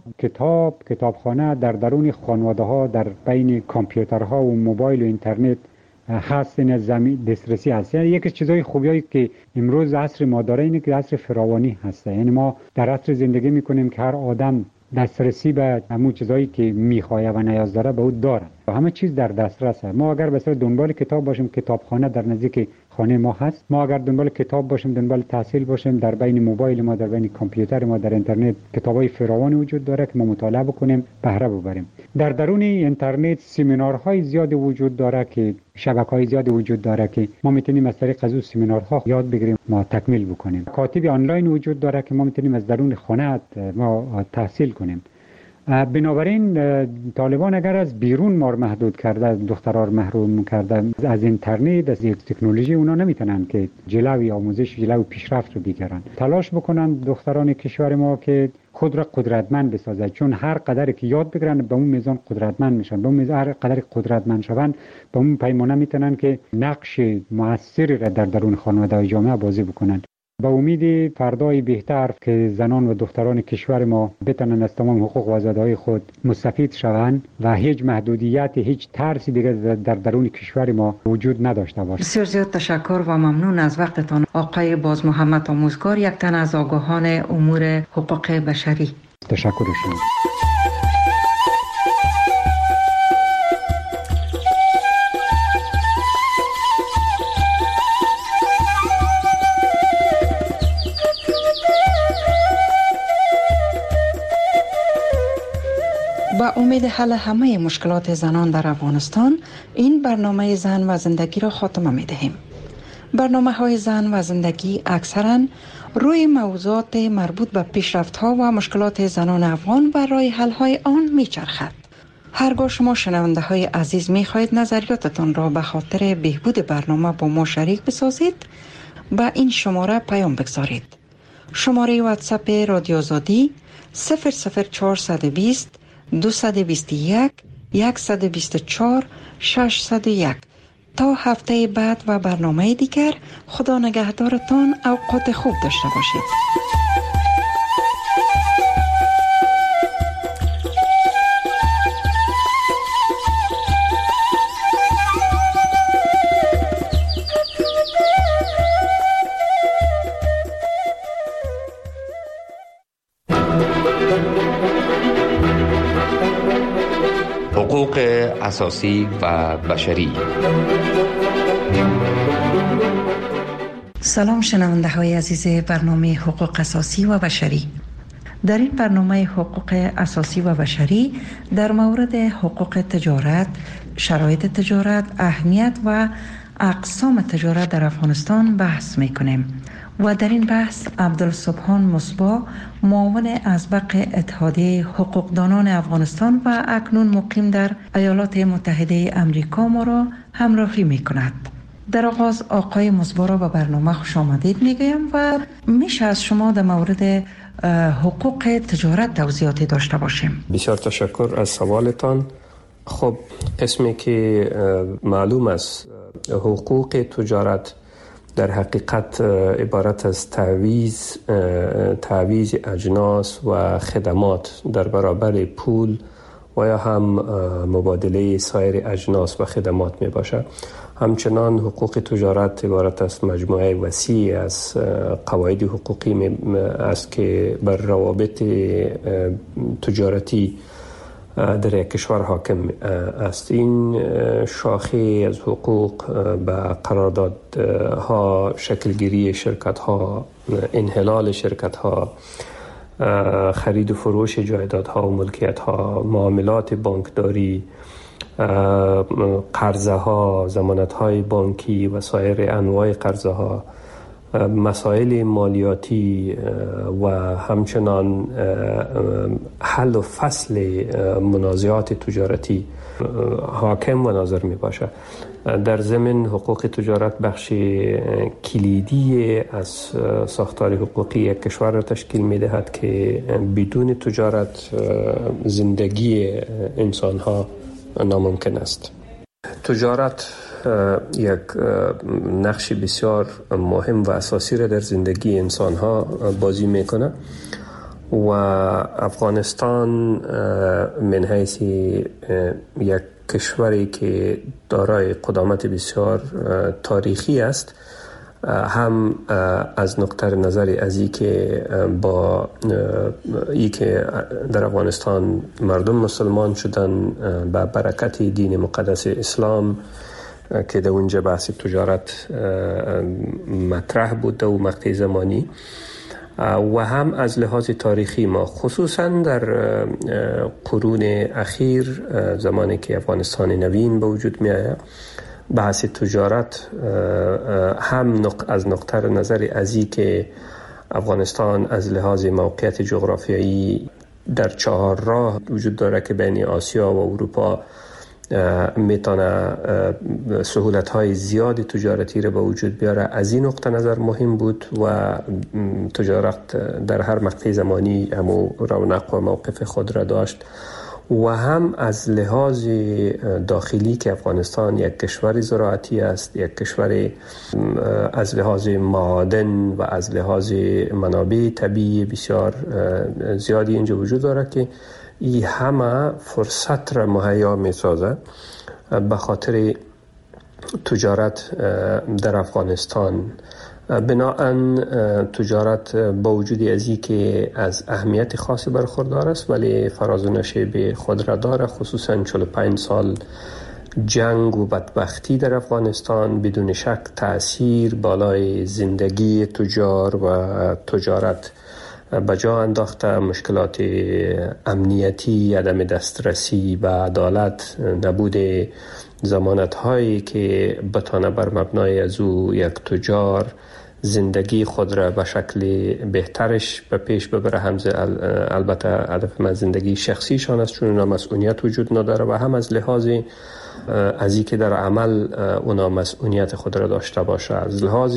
کتابخانه در درون خانواده‌ها در بین کامپیوترها و موبایل و اینترنت هست، این زمین دسترسی هست. یعنی یکی از چیزهای خوبیایی که امروز عصر ما داره اینه که عصر فراوانی هست. یعنی ما در عصر زندگی میکنیم که هر آدم دسترسی به همون چیزایی که میخواه و نیاز داره به او داره و همه چیز در دسترس است. ما اگر مثلا دنبال کتاب باشیم، کتابخانه در نزدیک خانه ما هست. ما اگر دنبال کتاب باشیم، دنبال تحصیل باشیم، در بین موبایل ما، در بین کامپیوتر ما، در اینترنت کتابای فراوانی وجود داره که ما مطالعه بکنیم، بهره ببریم. در درون اینترنت سمینارهای زیاد وجود داره که شبکه‌های زیاد وجود داره که ما میتونیم از طریق از اون سمینارها یاد بگیریم، ما تکمیل بکنیم. کاتب آنلاین وجود داره که ما میتونیم از درون خانه ما تحصیل کنیم. بنابراین طالبان اگر از بیرون ما محدود کرده، دخترها محروم کرده از اینترنت، از تکنولوژی، اونا نمیتونن که جلوی آموزش، جلوی پیشرفت رو بگیرن. تلاش بکنن دختران کشور ما که خود را قدرتمند بسازند، چون هر قدر که یاد بگیرن به اون میزان قدرتمند میشن. به اون میزان هر قدر قدرتمند شوند به اون پیمانه میتونن که نقش موثری را در درون خانواده و جامعه بازی بکنن. با امید فردای بهتر که زنان و دختران کشور ما بتونن از تمام حقوق و آزادی‌های خود مستفید شوند و هیچ محدودیت، هیچ ترسی دیگر در درون کشور ما وجود نداشته باشه. بسیار زیاد تشکر و ممنون از وقتتان آقای باز محمد آموزگار، یک تن از آگاهان امور حقوق بشری. تشکر شما. با امید حل همه مشکلات زنان در افغانستان، این برنامه زن و زندگی را خاتمه می دهیم. برنامه‌های زن و زندگی اکثراً روی موضوعات مربوط به پیشرفت‌ها و مشکلات زنان افغان و راه حل‌های آن می‌چرخد. هرگاه شما شنونده‌های عزیز می‌خواهید نظریاتتان را به خاطر بهبود برنامه با ما شریک بسازید، با این شماره پیام بگذارید. شماره واتساپ رادیو آزادی 00420 221 124 601. تا هفته بعد و برنامه دیگر، خدا نگهدارتان، اوقات خوب داشته باشید. حقوق اساسی و بشری. سلام شنونده های عزیز برنامه حقوق اساسی و بشری. در این برنامه حقوق اساسی و بشری در مورد حقوق تجارت، شرایط تجارت، اهمیت و اقسام تجارت در افغانستان بحث میکنیم و در این بحث عبدالسبحان مصباح، معاون اسبق اتحادیه حقوقدانان افغانستان و اکنون مقیم در ایالات متحده امریکا ما را همراهی میکند. در آغاز آقای مصباح را به برنامه خوش آمدید میگویم و میشه از شما در مورد حقوق تجارت توضیحاتی داشته باشیم. بسیار تشکر از سوالتان. خب قسمی که معلوم است، حقوق تجارت در حقیقت عبارت از تعویض اجناس و خدمات در برابر پول و یا هم مبادله سایر اجناس و خدمات می باشد. همچنان حقوق تجارت عبارت از مجموعه وسیع از قواعد حقوقی است که بر روابط تجارتی در یک کشور حاکم است. این شاخه از حقوق به قراردادها، شکلگیری شرکت‌ها، انحلال شرکت‌ها، خرید و فروش جایدادها و ملکیت‌ها، معاملات بانکداری، قرضه‌ها، ضمانت‌های بانکی و سایر انواع قرضه‌ها، مسائل مالیاتی و همچنان حل و فصل منازعات تجارتی حاکم و ناظر می باشد. در ضمن حقوق تجارت بخش کلیدی از ساختار حقوقی یک کشور را تشکیل می دهد که بدون تجارت زندگی انسان ها ناممکن است. تجارت یک نقش بسیار مهم و اساسی را در زندگی انسان ها بازی میکنه و افغانستان من حیث یک کشوری که دارای قدامت بسیار تاریخی است، هم از نقطه نظر از این که با ای که در افغانستان مردم مسلمان شدن با برکت دین مقدس اسلام که در اونجا بحث تجارت مطرح بود و مقطع زمانی، و هم از لحاظ تاریخی ما خصوصا در قرون اخیر زمانی که افغانستان نوین به وجود می آید، بحث تجارت هم از نقطه نظر ازی که افغانستان از لحاظ موقعیت جغرافیایی در 4 راه وجود داره که بین آسیا و اروپا میتونه سهولت‌های زیاد تجارتی را به وجود بیاره. از این نقطه نظر مهم بود و تجارت در هر مقطع زمانی همو رونق و موقف خود را داشت و هم از لحاظ داخلی که افغانستان یک کشور زراعتی است، یک کشور از لحاظ معادن و از لحاظ منابع طبیعی بسیار زیادی اینجا وجود دارد که این همه فرصت را مهیا می سازه به خاطر تجارت در افغانستان. بناهن تجارت با وجود ازی که از اهمیت خاصی برخوردار است ولی فراز و نشیب خود را داره، خصوصا 45 سال جنگ و بدبختی در افغانستان بدون شک تأثیر بالای زندگی تجار و تجارت بجا انداخته. مشکلات امنیتی، عدم دسترسی به عدالت، نبود ضمانت هایی که بتانه بر مبنای از او یک تجار زندگی خود را به شکل بهترش به پیش ببره. البته هدف من زندگی شخصیشان است چون اونا مسئولیت وجود نداره و هم از لحاظ از اینکه در عمل اونا مسئولیت خود را داشته باشه. از لحاظ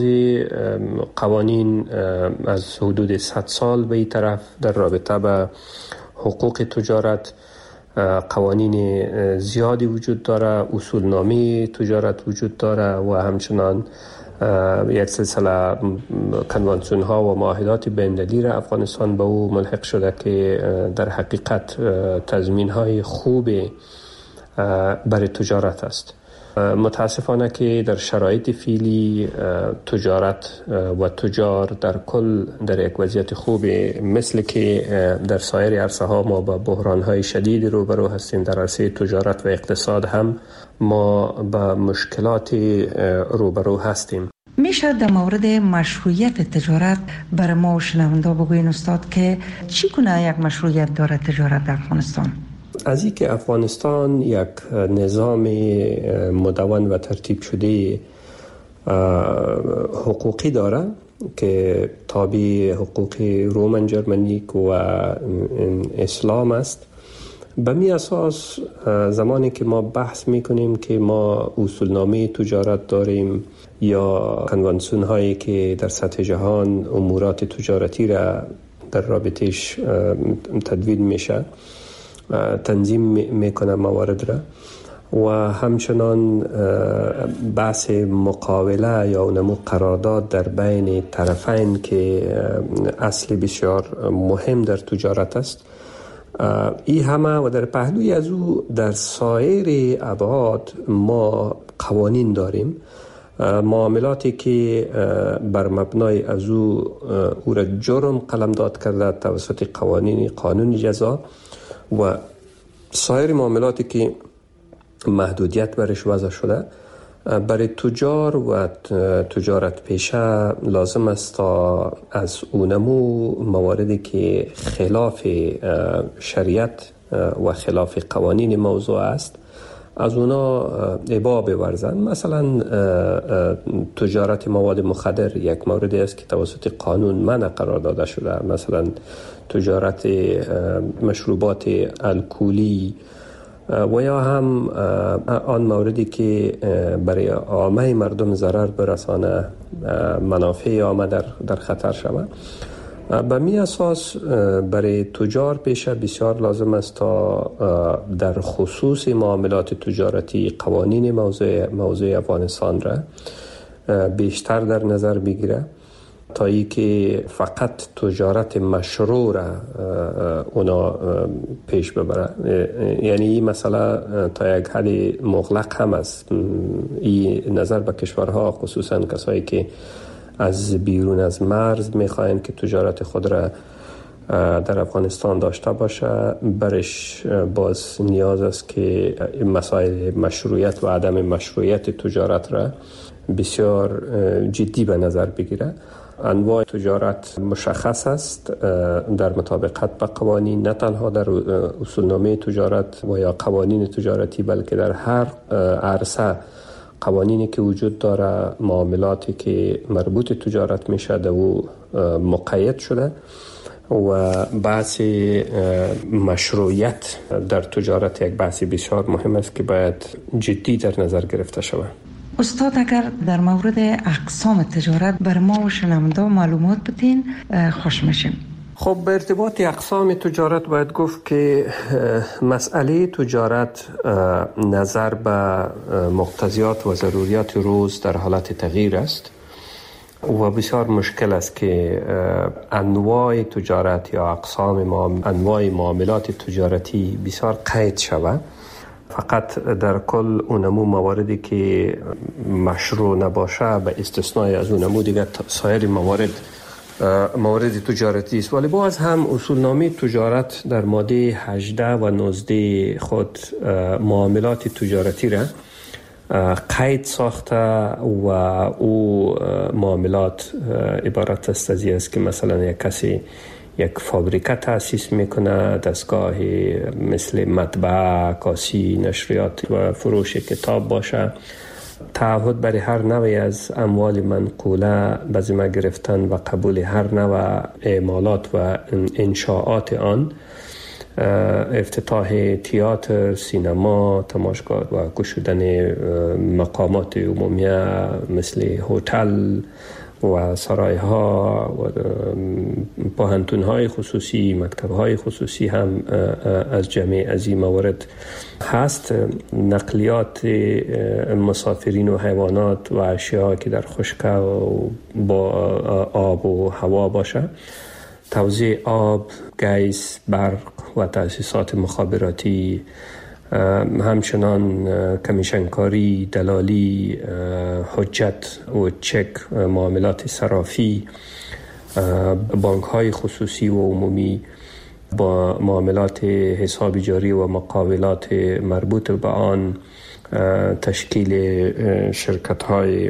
قوانین از حدود 100 سال به این طرف در رابطه به حقوق تجارت قوانین زیادی وجود داره، اصولنامه تجارت وجود داره و همچنان یک سلسله کنوانسیون ها و معاهدات بین‌المللی را افغانستان به او ملحق شده که در حقیقت تضمین های خوب برای تجارت است. متاسفانه که در شرایط فعلی تجارت و تجار در کل در یک وضعیت خوب مثل که در سایر عرصه ها ما با بحران های شدید روبرو هستیم. در عرصه تجارت و اقتصاد هم ما با مشکلات روبرو هستیم. میشه در مورد مشروعیت تجارت برای ما و شنونده بگوین استاد که چی کنه یک مشروعیت داره تجارت در افغانستان؟ از این که افغانستان یک نظام مدون و ترتیب شده حقوقی داره که تابع حقوق رومن جرمنیک و اسلام است. به می اساس زمانی که ما بحث میکنیم که ما اصولنامه تجارت داریم یا کنوانسیون هایی که در سطح جهان امورات تجارتی را در رابطش تدوین میشه، تنظیم میکنه موارد را و همچنان بحث مقاوله یا نمو قرارداد در بین طرفین که اصل بسیار مهم در تجارت است. این همه و در پهلوی از او در سایر ابعاد ما قوانین داریم، معاملاتی که بر مبنای از او را جرم قلمداد کرده توسط قانون جزا و سایر معاملاتی که محدودیت برش وضع شده. برای تجار و تجارت پیشه لازم است تا از اونمو مواردی که خلاف شریعت و خلاف قوانین موضوع است از اونا ابا بورزن. مثلا تجارت مواد مخدر یک موردی است که توسط قانون منع قرار داده شده. مثلا تجارت مشروبات الکلی و یا هم آن موردی که برای عامه مردم ضرر برسانه، منافع عامه در خطر شود. به می اساس برای تجار پیشه بسیار لازم است تا در خصوص معاملات تجارتی قوانین موضوع افغانستان را بیشتر در نظر بگیره تا ای که فقط تجارت مشروع را اونا پیش ببره. یعنی این مسئله تا یک حد مغلق هم است. این نظر به کشورها خصوصا کسایی که از بیرون از مرز میخواین که تجارت خود را در افغانستان داشته باشه، برش باز نیاز است که مسائل مشروعیت و عدم مشروعیت تجارت را بسیار جدی به نظر بگیره. انواع تجارت مشخص است در مطابقت به قوانین، نه تنها در اصولنامه تجارت و یا قوانین تجارتی بلکه در هر عرصه قوانینی که وجود داره، معاملاتی که مربوط تجارت میشه در او مقید شده و بحث مشروعیت در تجارت یک بحث بسیار مهم است که باید جدی در نظر گرفته شود. استاد اگر در مورد اقسام تجارت بر ما و شنونده معلومات بدین خوش میشیم. خب به ارتباط اقسام تجارت باید گفت که مسئله تجارت نظر به مقتضیات و ضروریات روز در حالت تغییر است و بسیار مشکل است که انواع تجارت یا اقسام انواع معاملات تجارتی بسیار قید شود. فقط در کل اونمو مواردی که مشروع نباشه به استثنای از اونمو دیگه سایر موارد تجارتی است. ولی باز هم اصولنامه تجارت در ماده 18 و 19 خود معاملات تجارتی را قید ساخته و او معاملات عبارت است که مثلا یک کسی یک فابریکه تأسیس میکنه، دستگاه مثل مطبعه، کاسی، نشریات و فروش کتاب باشه، تعهد برای هر نوعی از اموال منقوله به ذمه گرفتن و قبول هر نوع اعمالات و انشاءات آن، افتتاح تئاتر، سینما، تماشاگاه و گشودن مقامات عمومی مثل هتل و سرایها و پوهنتون‌های خصوصی، مکتب‌های خصوصی هم از جمع از این موارد هست. نقلیات مسافرین و حیوانات و اشیاء که در خشکی و با آب و هوا باشه، توزیع آب، گیس، برق و تأسیسات مخابراتی، همچنان کمیشنکاری، دلالی، حجت و چک، معاملات صرافی، بانک‌های خصوصی و عمومی با معاملات حساب جاری و مقاولات مربوط به آن، تشکیل شرکت‌های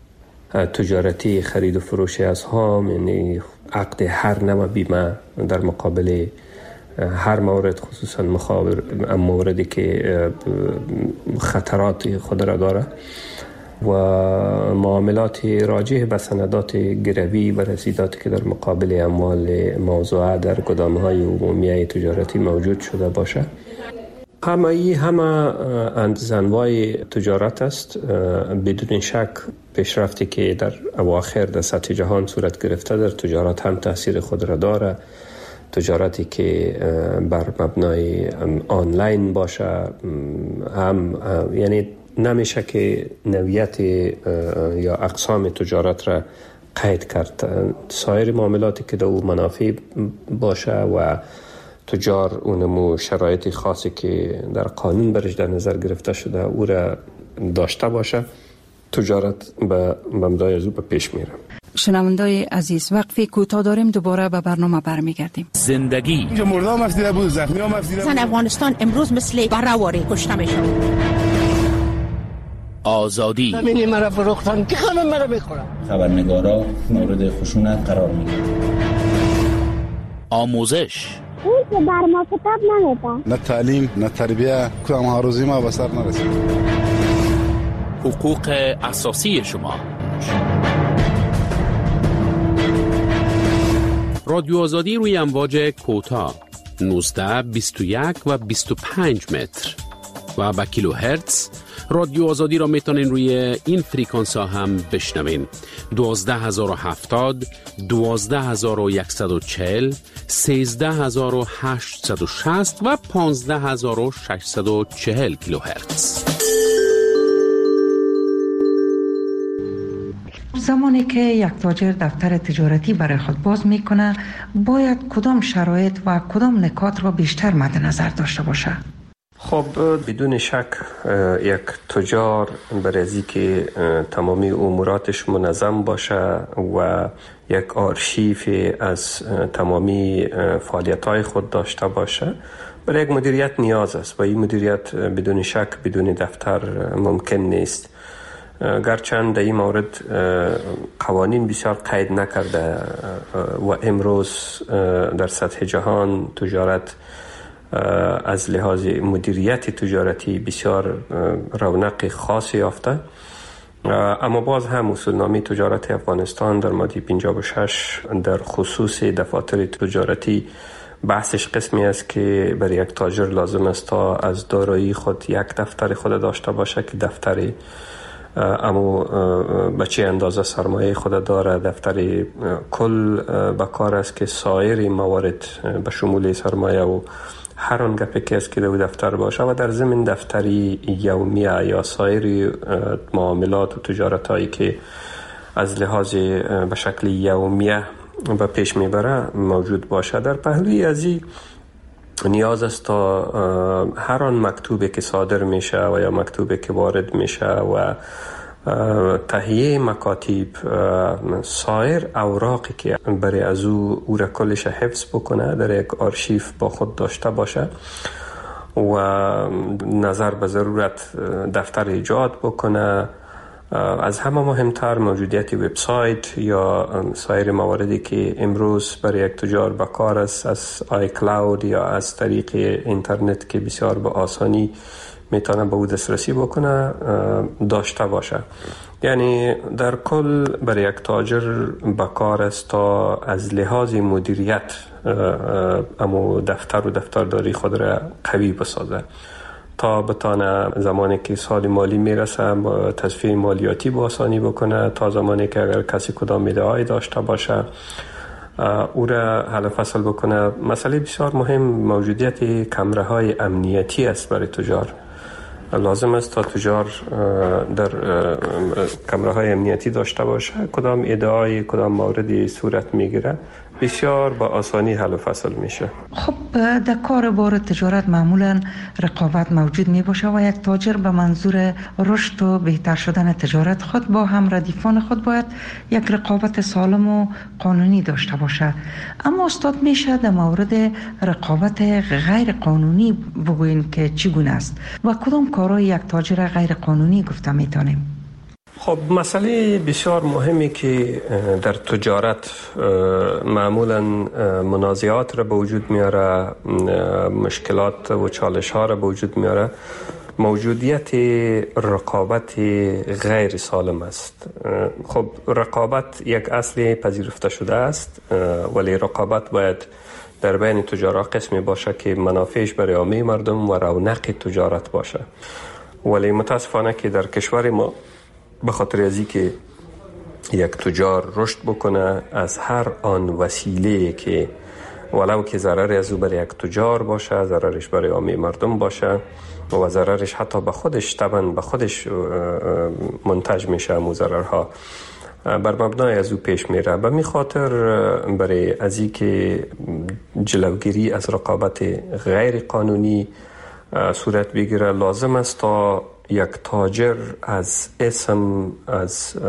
تجارتی خرید و فروش اسهام، یعنی عقد هر نوع بیمه در مقابل هر مورد، خصوصا موردی که خطرات خود را داره، و معاملات راجع به سندات گروی و رسیداتی که در مقابل اموال موضوعه در گدام‌های عمومی تجارتی موجود شده باشه. همه انواع تجارت است. بدون شک پیشرفتی که در اواخر در سطح جهان صورت گرفته در تجارت هم تاثیر خود را داره. تجارتی که بر مبنای آنلاین باشه هم یعنی نمیشه که نوعیت یا اقسام تجارت را قید کرد. سایر معاملاتی که در او منافع باشه و تجار اونمو شرایط خاصی که در قانون برش در نظر گرفته شده او را داشته باشه، تجارت به مبنای از او به پیش میره. شنوندای عزیز، وقفی کوتاه داریم، دوباره به برنامه برمیگردیم. زندگی اینجا مردم افسیده بود، زخمی هم افسیده بود. افغانستان امروز مثل برهواری کشته میشه. آزادی همینی مرا فروختن که همه مرا میخورن. خبرنگارا مورد خشونت قرار میگیرن. آموزش اون که بر ما کتاب نمیده. نه تعلیم، نه تربیه، کدام هاروزی ما به سر نرسید. حقوق اساسی شما. رادیو آزادی روی امواج کوتاه 19، 21 و 25 متر و با کیلو هرتز. رادیو آزادی را میتونین روی این فریکانس ها هم بشنوین: 12070، 12140، 13860 و 15640 کیلو هرتز. زمانی که یک تاجر دفتر تجارتی برای خود باز میکنه، باید کدام شرایط و کدام نکات را بیشتر مد نظر داشته باشه؟ خب بدون شک یک تجار برای از که تمامی اموراتش منظم باشه و یک آرشیف از تمامی فعالیت‌های خود داشته باشه، برای یک مدیریت نیاز است و این مدیریت بدون شک بدون دفتر ممکن نیست. گرچند در این مورد قوانین بسیار قید نکرده و امروز در سطح جهان تجارت از لحاظ مدیریت تجارتی بسیار رونق خاصی یافته، اما باز هم اصولنامه تجارت افغانستان در ماده 56 در خصوص دفاتر تجارتی بحثش قسمی است که برای یک تاجر لازم است تا از دارایی خود یک دفتر خود داشته باشه که دفتر اما به چه اندازه سرمایه خود داره، دفتر کل به کار است که سایر موارد به شمول سرمایه و هر آن گپی که است که در دفتر باشه و در ضمن دفتری یومیه یا سایر معاملات و تجارت هایی که از لحاظ به شکل یومیه به پیش میبره موجود باشه. در پهلوی ازی نیاز است تا هر آن مکتوبی که صادر میشه و یا مکتوبی که وارد میشه و تهیه مکاتب سایر اوراقی که برای از او را کلش حفظ بکنه در یک آرشیف با خود داشته باشه و نظر به ضرورت دفتر ایجاد بکنه. از همه مهمتر موجودیت وبسایت یا سایر مواردی که امروز برای یک تجار به کار است از آی کلاود یا از طریق اینترنت که بسیار به آسانی میتونه به او دسترسی بکنه داشته باشه. یعنی در کل برای یک تاجر به کار است تا از لحاظ مدیریت اما دفتر و دفترداری خود را قوی بسازه تا بتانه زمانی که سال مالی میرسه تصفیه مالیاتی با آسانی بکنه، تا زمانی که اگر کسی کدام میده‌ای داشته باشه او را حل فصل بکنه. مسئله بسیار مهم موجودیت کمره های امنیتی است برای تجار. لازم است تا تجار در کمره های امنیتی داشته باشه. کدام ادعای کدام موردی صورت میگیره بسیار با آسانی حل و فصل میشه. خب در کار بار تجارت معمولا رقابت موجود می باشه و یک تاجر به منظور رشد و بهتر شدن تجارت خود با هم ردیفان خود باید یک رقابت سالم و قانونی داشته باشه. اما استاد میشه در مورد رقابت غیر قانونی بگوین که چگونه است و کدام کارهای یک تاجر غیر قانونی گفته میتونیم؟ خب مسئله بسیار مهمی که در تجارت معمولا منازعات را به وجود میاره، مشکلات و چالش ها را به وجود میاره، موجودیت رقابت غیر سالم است. خب رقابت یک اصل پذیرفته شده است، ولی رقابت باید در بین تجارت قسمی باشه که منافعش برای عامه مردم و رونق تجارت باشه. ولی متاسفانه که در کشور ما به خاطر ازی که یک تجار رشد بکنه از هر آن وسیله که ولو که ضرری از او برای یک تجار باشه، ضررش برای عامه مردم باشه و ضررش حتی به خودش طبعا به خودش منتج میشه، مو ضررها بر مبنای از او پیش میره. به می خاطر برای ازی که جلوگیری از رقابت غیر قانونی صورت بگیره لازم است تا یک تاجر از اسم، از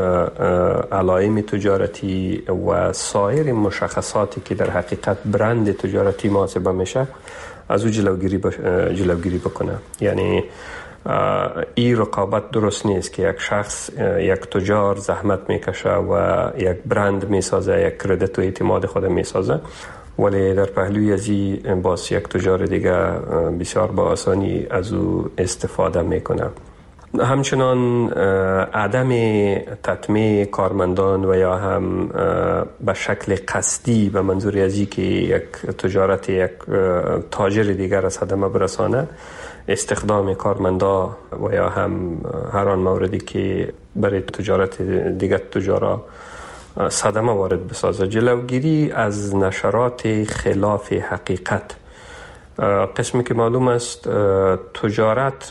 علائم تجارتی و سایر مشخصاتی که در حقیقت برند تجارتی محاسبه میشه از او جلوگیری بکنه. یعنی این رقابت درست نیست که یک شخص، یک تجار زحمت میکشه و یک برند میسازه، یک کردیت و اعتماد خود میسازه، ولی در پهلوی ازی باز یک تجار دیگه بسیار با آسانی از او استفاده میکنه. همچنان عدم تطمیع کارمندان و یا هم به شکل قصدی به منظور ازی که یک تجارت یک تاجر دیگر از صدمه برسانه، استخدام کارمندا و یا هم هر آن موردی که برای تجارت دیگر تجارا صدمه وارد بسازه. جلوگیری از نشرات خلاف حقیقت. قسمی که معلوم است تجارت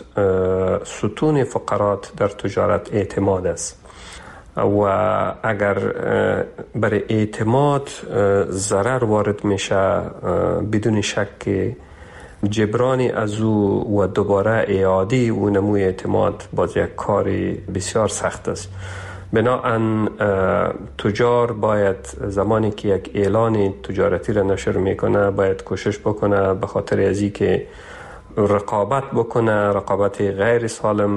ستون فقرات در تجارت اعتماد است و اگر برای اعتماد ضرر وارد میشه بدون شک جبرانی از او و دوباره اعاده او نموی اعتماد باز یک کاری بسیار سخت است. بنابراین تجار باید زمانی که یک اعلان تجارتی را نشر میکنه باید کوشش بکنه به خاطر ازی که رقابت بکنه، رقابت غیر سالم،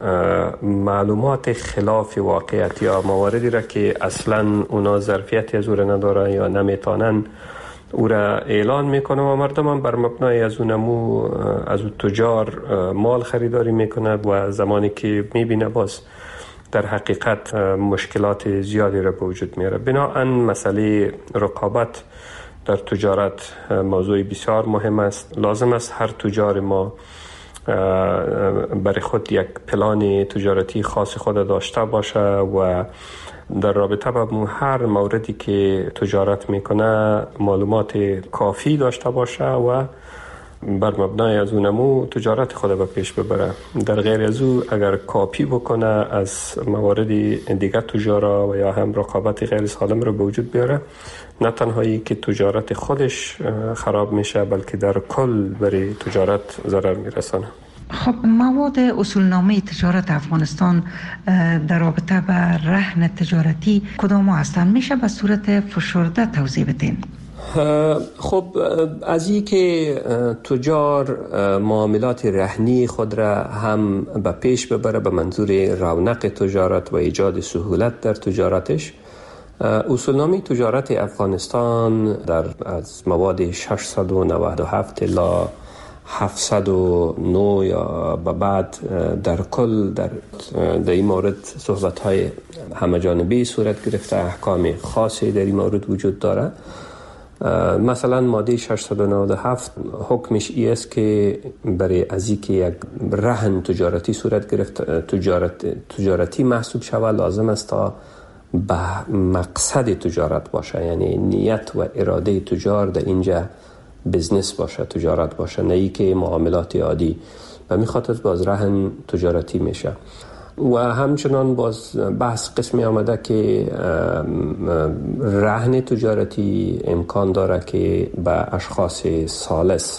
معلومات خلاف واقعیت یا مواردی را که اصلا اونا ظرفیتی از او را نداره یا نمیتونن او را اعلان میکنه و مردم هم بر مبنای از اون نمو از اون تجار مال خریداری میکنه و زمانی که میبینه باز در حقیقت مشکلات زیادی را به وجود میاره. بنابراین مسئله رقابت در تجارت موضوع بسیار مهم است. لازم است هر تجار ما برای خود یک پلان تجارتی خاص خود داشته باشه و در رابطه با هر موردی که تجارت میکنه معلومات کافی داشته باشه و بر مبنای از اونمو تجارت خود به پیش ببره. در غیر از او اگر کاپی بکنه از موارد دیگر تجارا و یا هم رقابت غیر سالم رو به وجود بیاره، نه تنهایی که تجارت خودش خراب میشه بلکه در کل برای تجارت ضرر میرسانه. خب مواد اصولنامه تجارت افغانستان در رابطه با رهن تجارتی کدام هستند؟ میشه به صورت فشرده توضیح بدین؟ خب از این که تجار معاملات رهنی خود را هم به پیش ببره به منظور رونق تجارت و ایجاد سهولت در تجارتش، اصولنامه تجارت افغانستان در از مواد 697 الی 709 یا به بعد در کل در این مورد صحبت‌های همه‌جانبه صورت گرفته، احکام خاصی در این مورد وجود داره. مثلا ماده 697 حکمش ای است که برای از اینکه یک رهن تجارتی صورت گرفت تجارتی محسوب شود لازم است تا به مقصد تجارت باشه، یعنی نیت و اراده تجار در اینجا بزنس باشه، تجارت باشه، نه ای که معاملات عادی. و می خاطر باز رهن تجارتی میشه. و همچنان باز بحث قسمی آمده که رهن تجارتی امکان داره که به اشخاص ثالث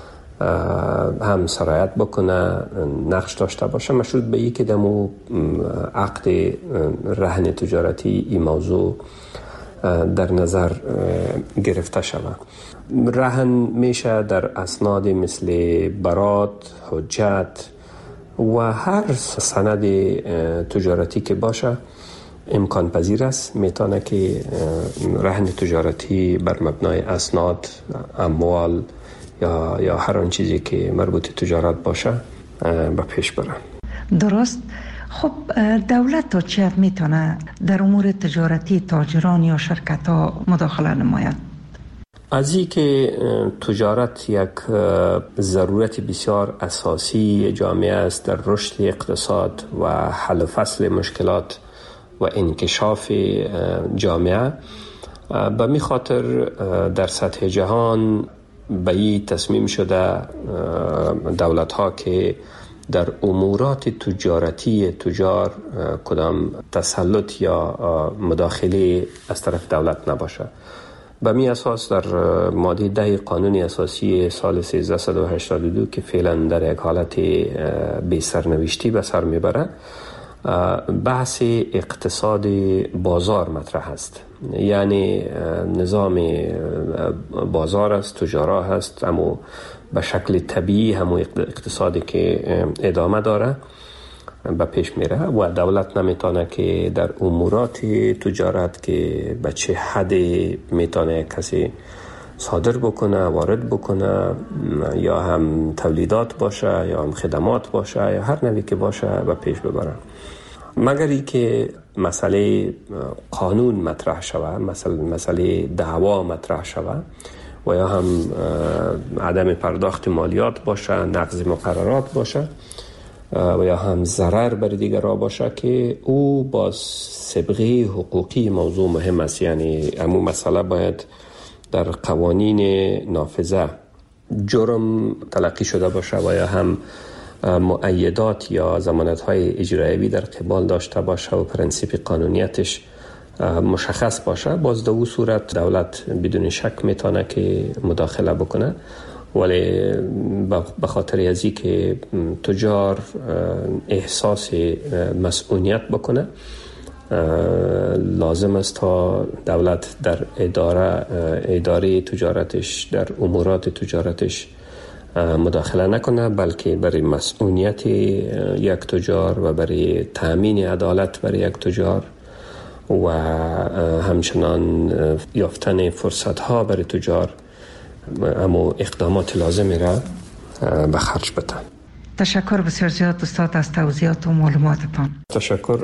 هم سرایت بکنه، نقش داشته باشه، مشروط به این که دمو عقد رهن تجارتی این موضوع در نظر گرفته شود. رهن میشه در اسناد مثل برات، حجت و هر سند تجارتی که باشه امکان پذیر است. میتونه که رهن تجارتی بر مبنای اسناد، اموال یا هر آن چیزی که مربوط تجارت باشه به پیش بره. درست. خب دولت تا چه حد میتونه در امور تجارتی تاجران یا شرکت ها مداخله نماید؟ از این که تجارت یک ضرورت بسیار اساسی جامعه است در رشد اقتصاد و حل و فصل مشکلات و انکشاف جامعه، به می خاطر در سطح جهان به این تصمیم شده دولت ها که در امورات تجارتی تجار کدام تسلط یا مداخله از طرف دولت نباشه. به می اساس در ماده 10 قانون اساسی سال 1382 که فعلا در یک حالت بی سرنوشتی به سر میبره، بحث اقتصاد بازار مطرح است. یعنی نظام بازار است، تجارا هست، اما به شکل طبیعی همون اقتصادی که ادامه داره به پیش میره و دولت نمیتونه که در امورات تجارت که به چه حد میتونه کسی صادر بکنه، وارد بکنه، یا هم تولیدات باشه یا هم خدمات باشه یا هر نوعی که باشه به پیش ببره، مگر ای که مسئله قانون مطرح شود، مسئله دعوا مطرح شود و یا هم عدم پرداخت مالیات باشه، نقض مقررات باشه و یا هم ضرر بر دیگران باشه که او با سابقه حقوقی موضوع مهم است. یعنی امو مسئله باید در قوانین نافذه جرم تلقی شده باشه و یا هم مؤیدات یا ضمانت‌های اجرایی در قبال داشته باشه و پرنسیپ قانونیتش مشخص باشه. باز در اون صورت دولت بدون شک میتونه که مداخله بکنه، ولی به خاطر ازی که تجار احساس مسئولیت بکنه لازم است تا دولت در اداره تجارتش، در امورات تجارتش مداخله نکنه، بلکه برای مسئولیت یک تجار و برای تأمین عدالت برای یک تجار و همچنان یافتن فرصت ها برای تجار اما اقدامات لازمی را به خرج بدن. تشکر بسیار زیاد استاد از توضیحات و معلوماتتان. تشکر.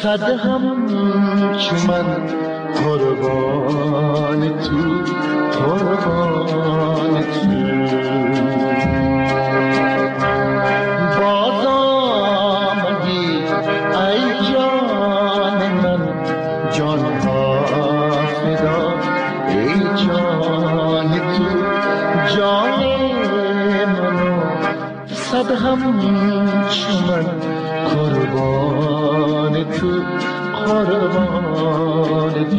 صد همچون قربان تو قربان تو باز آمدی ای جان من جان ها فدا ای جان تو جان منو صد همچون قربان تو قربان تو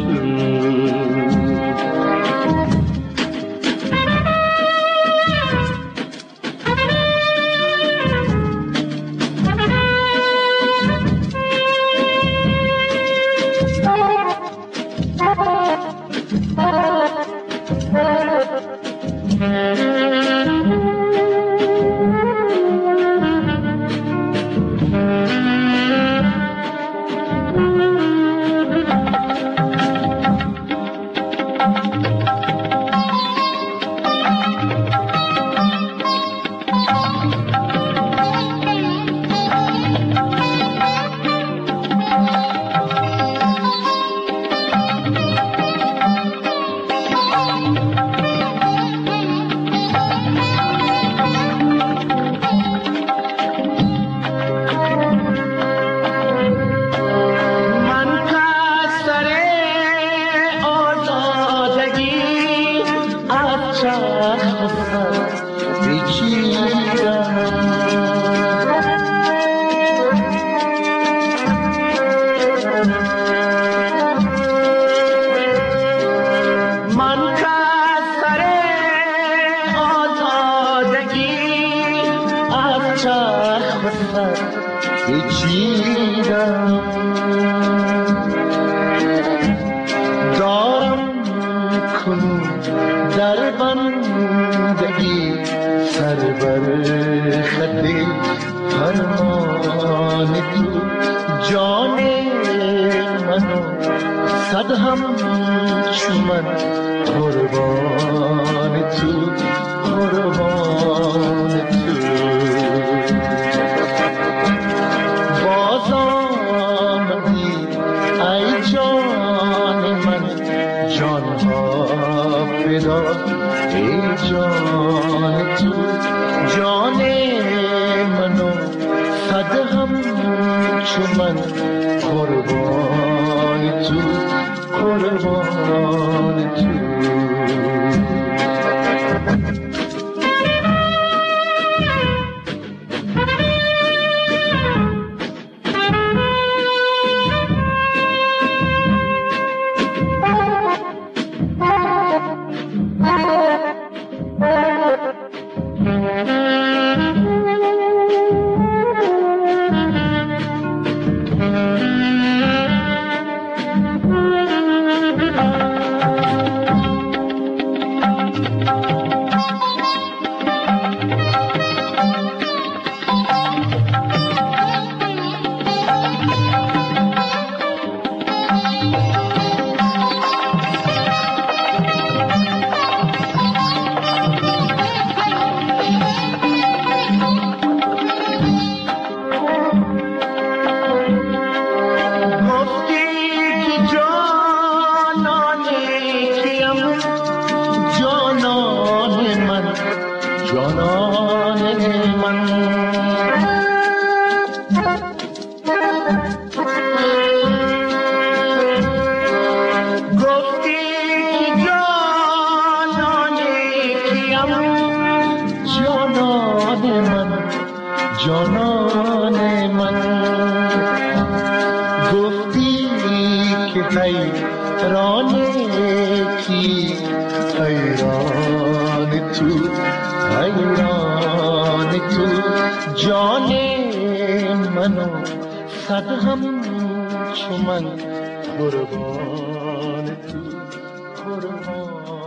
صد همچون قربان تو قربان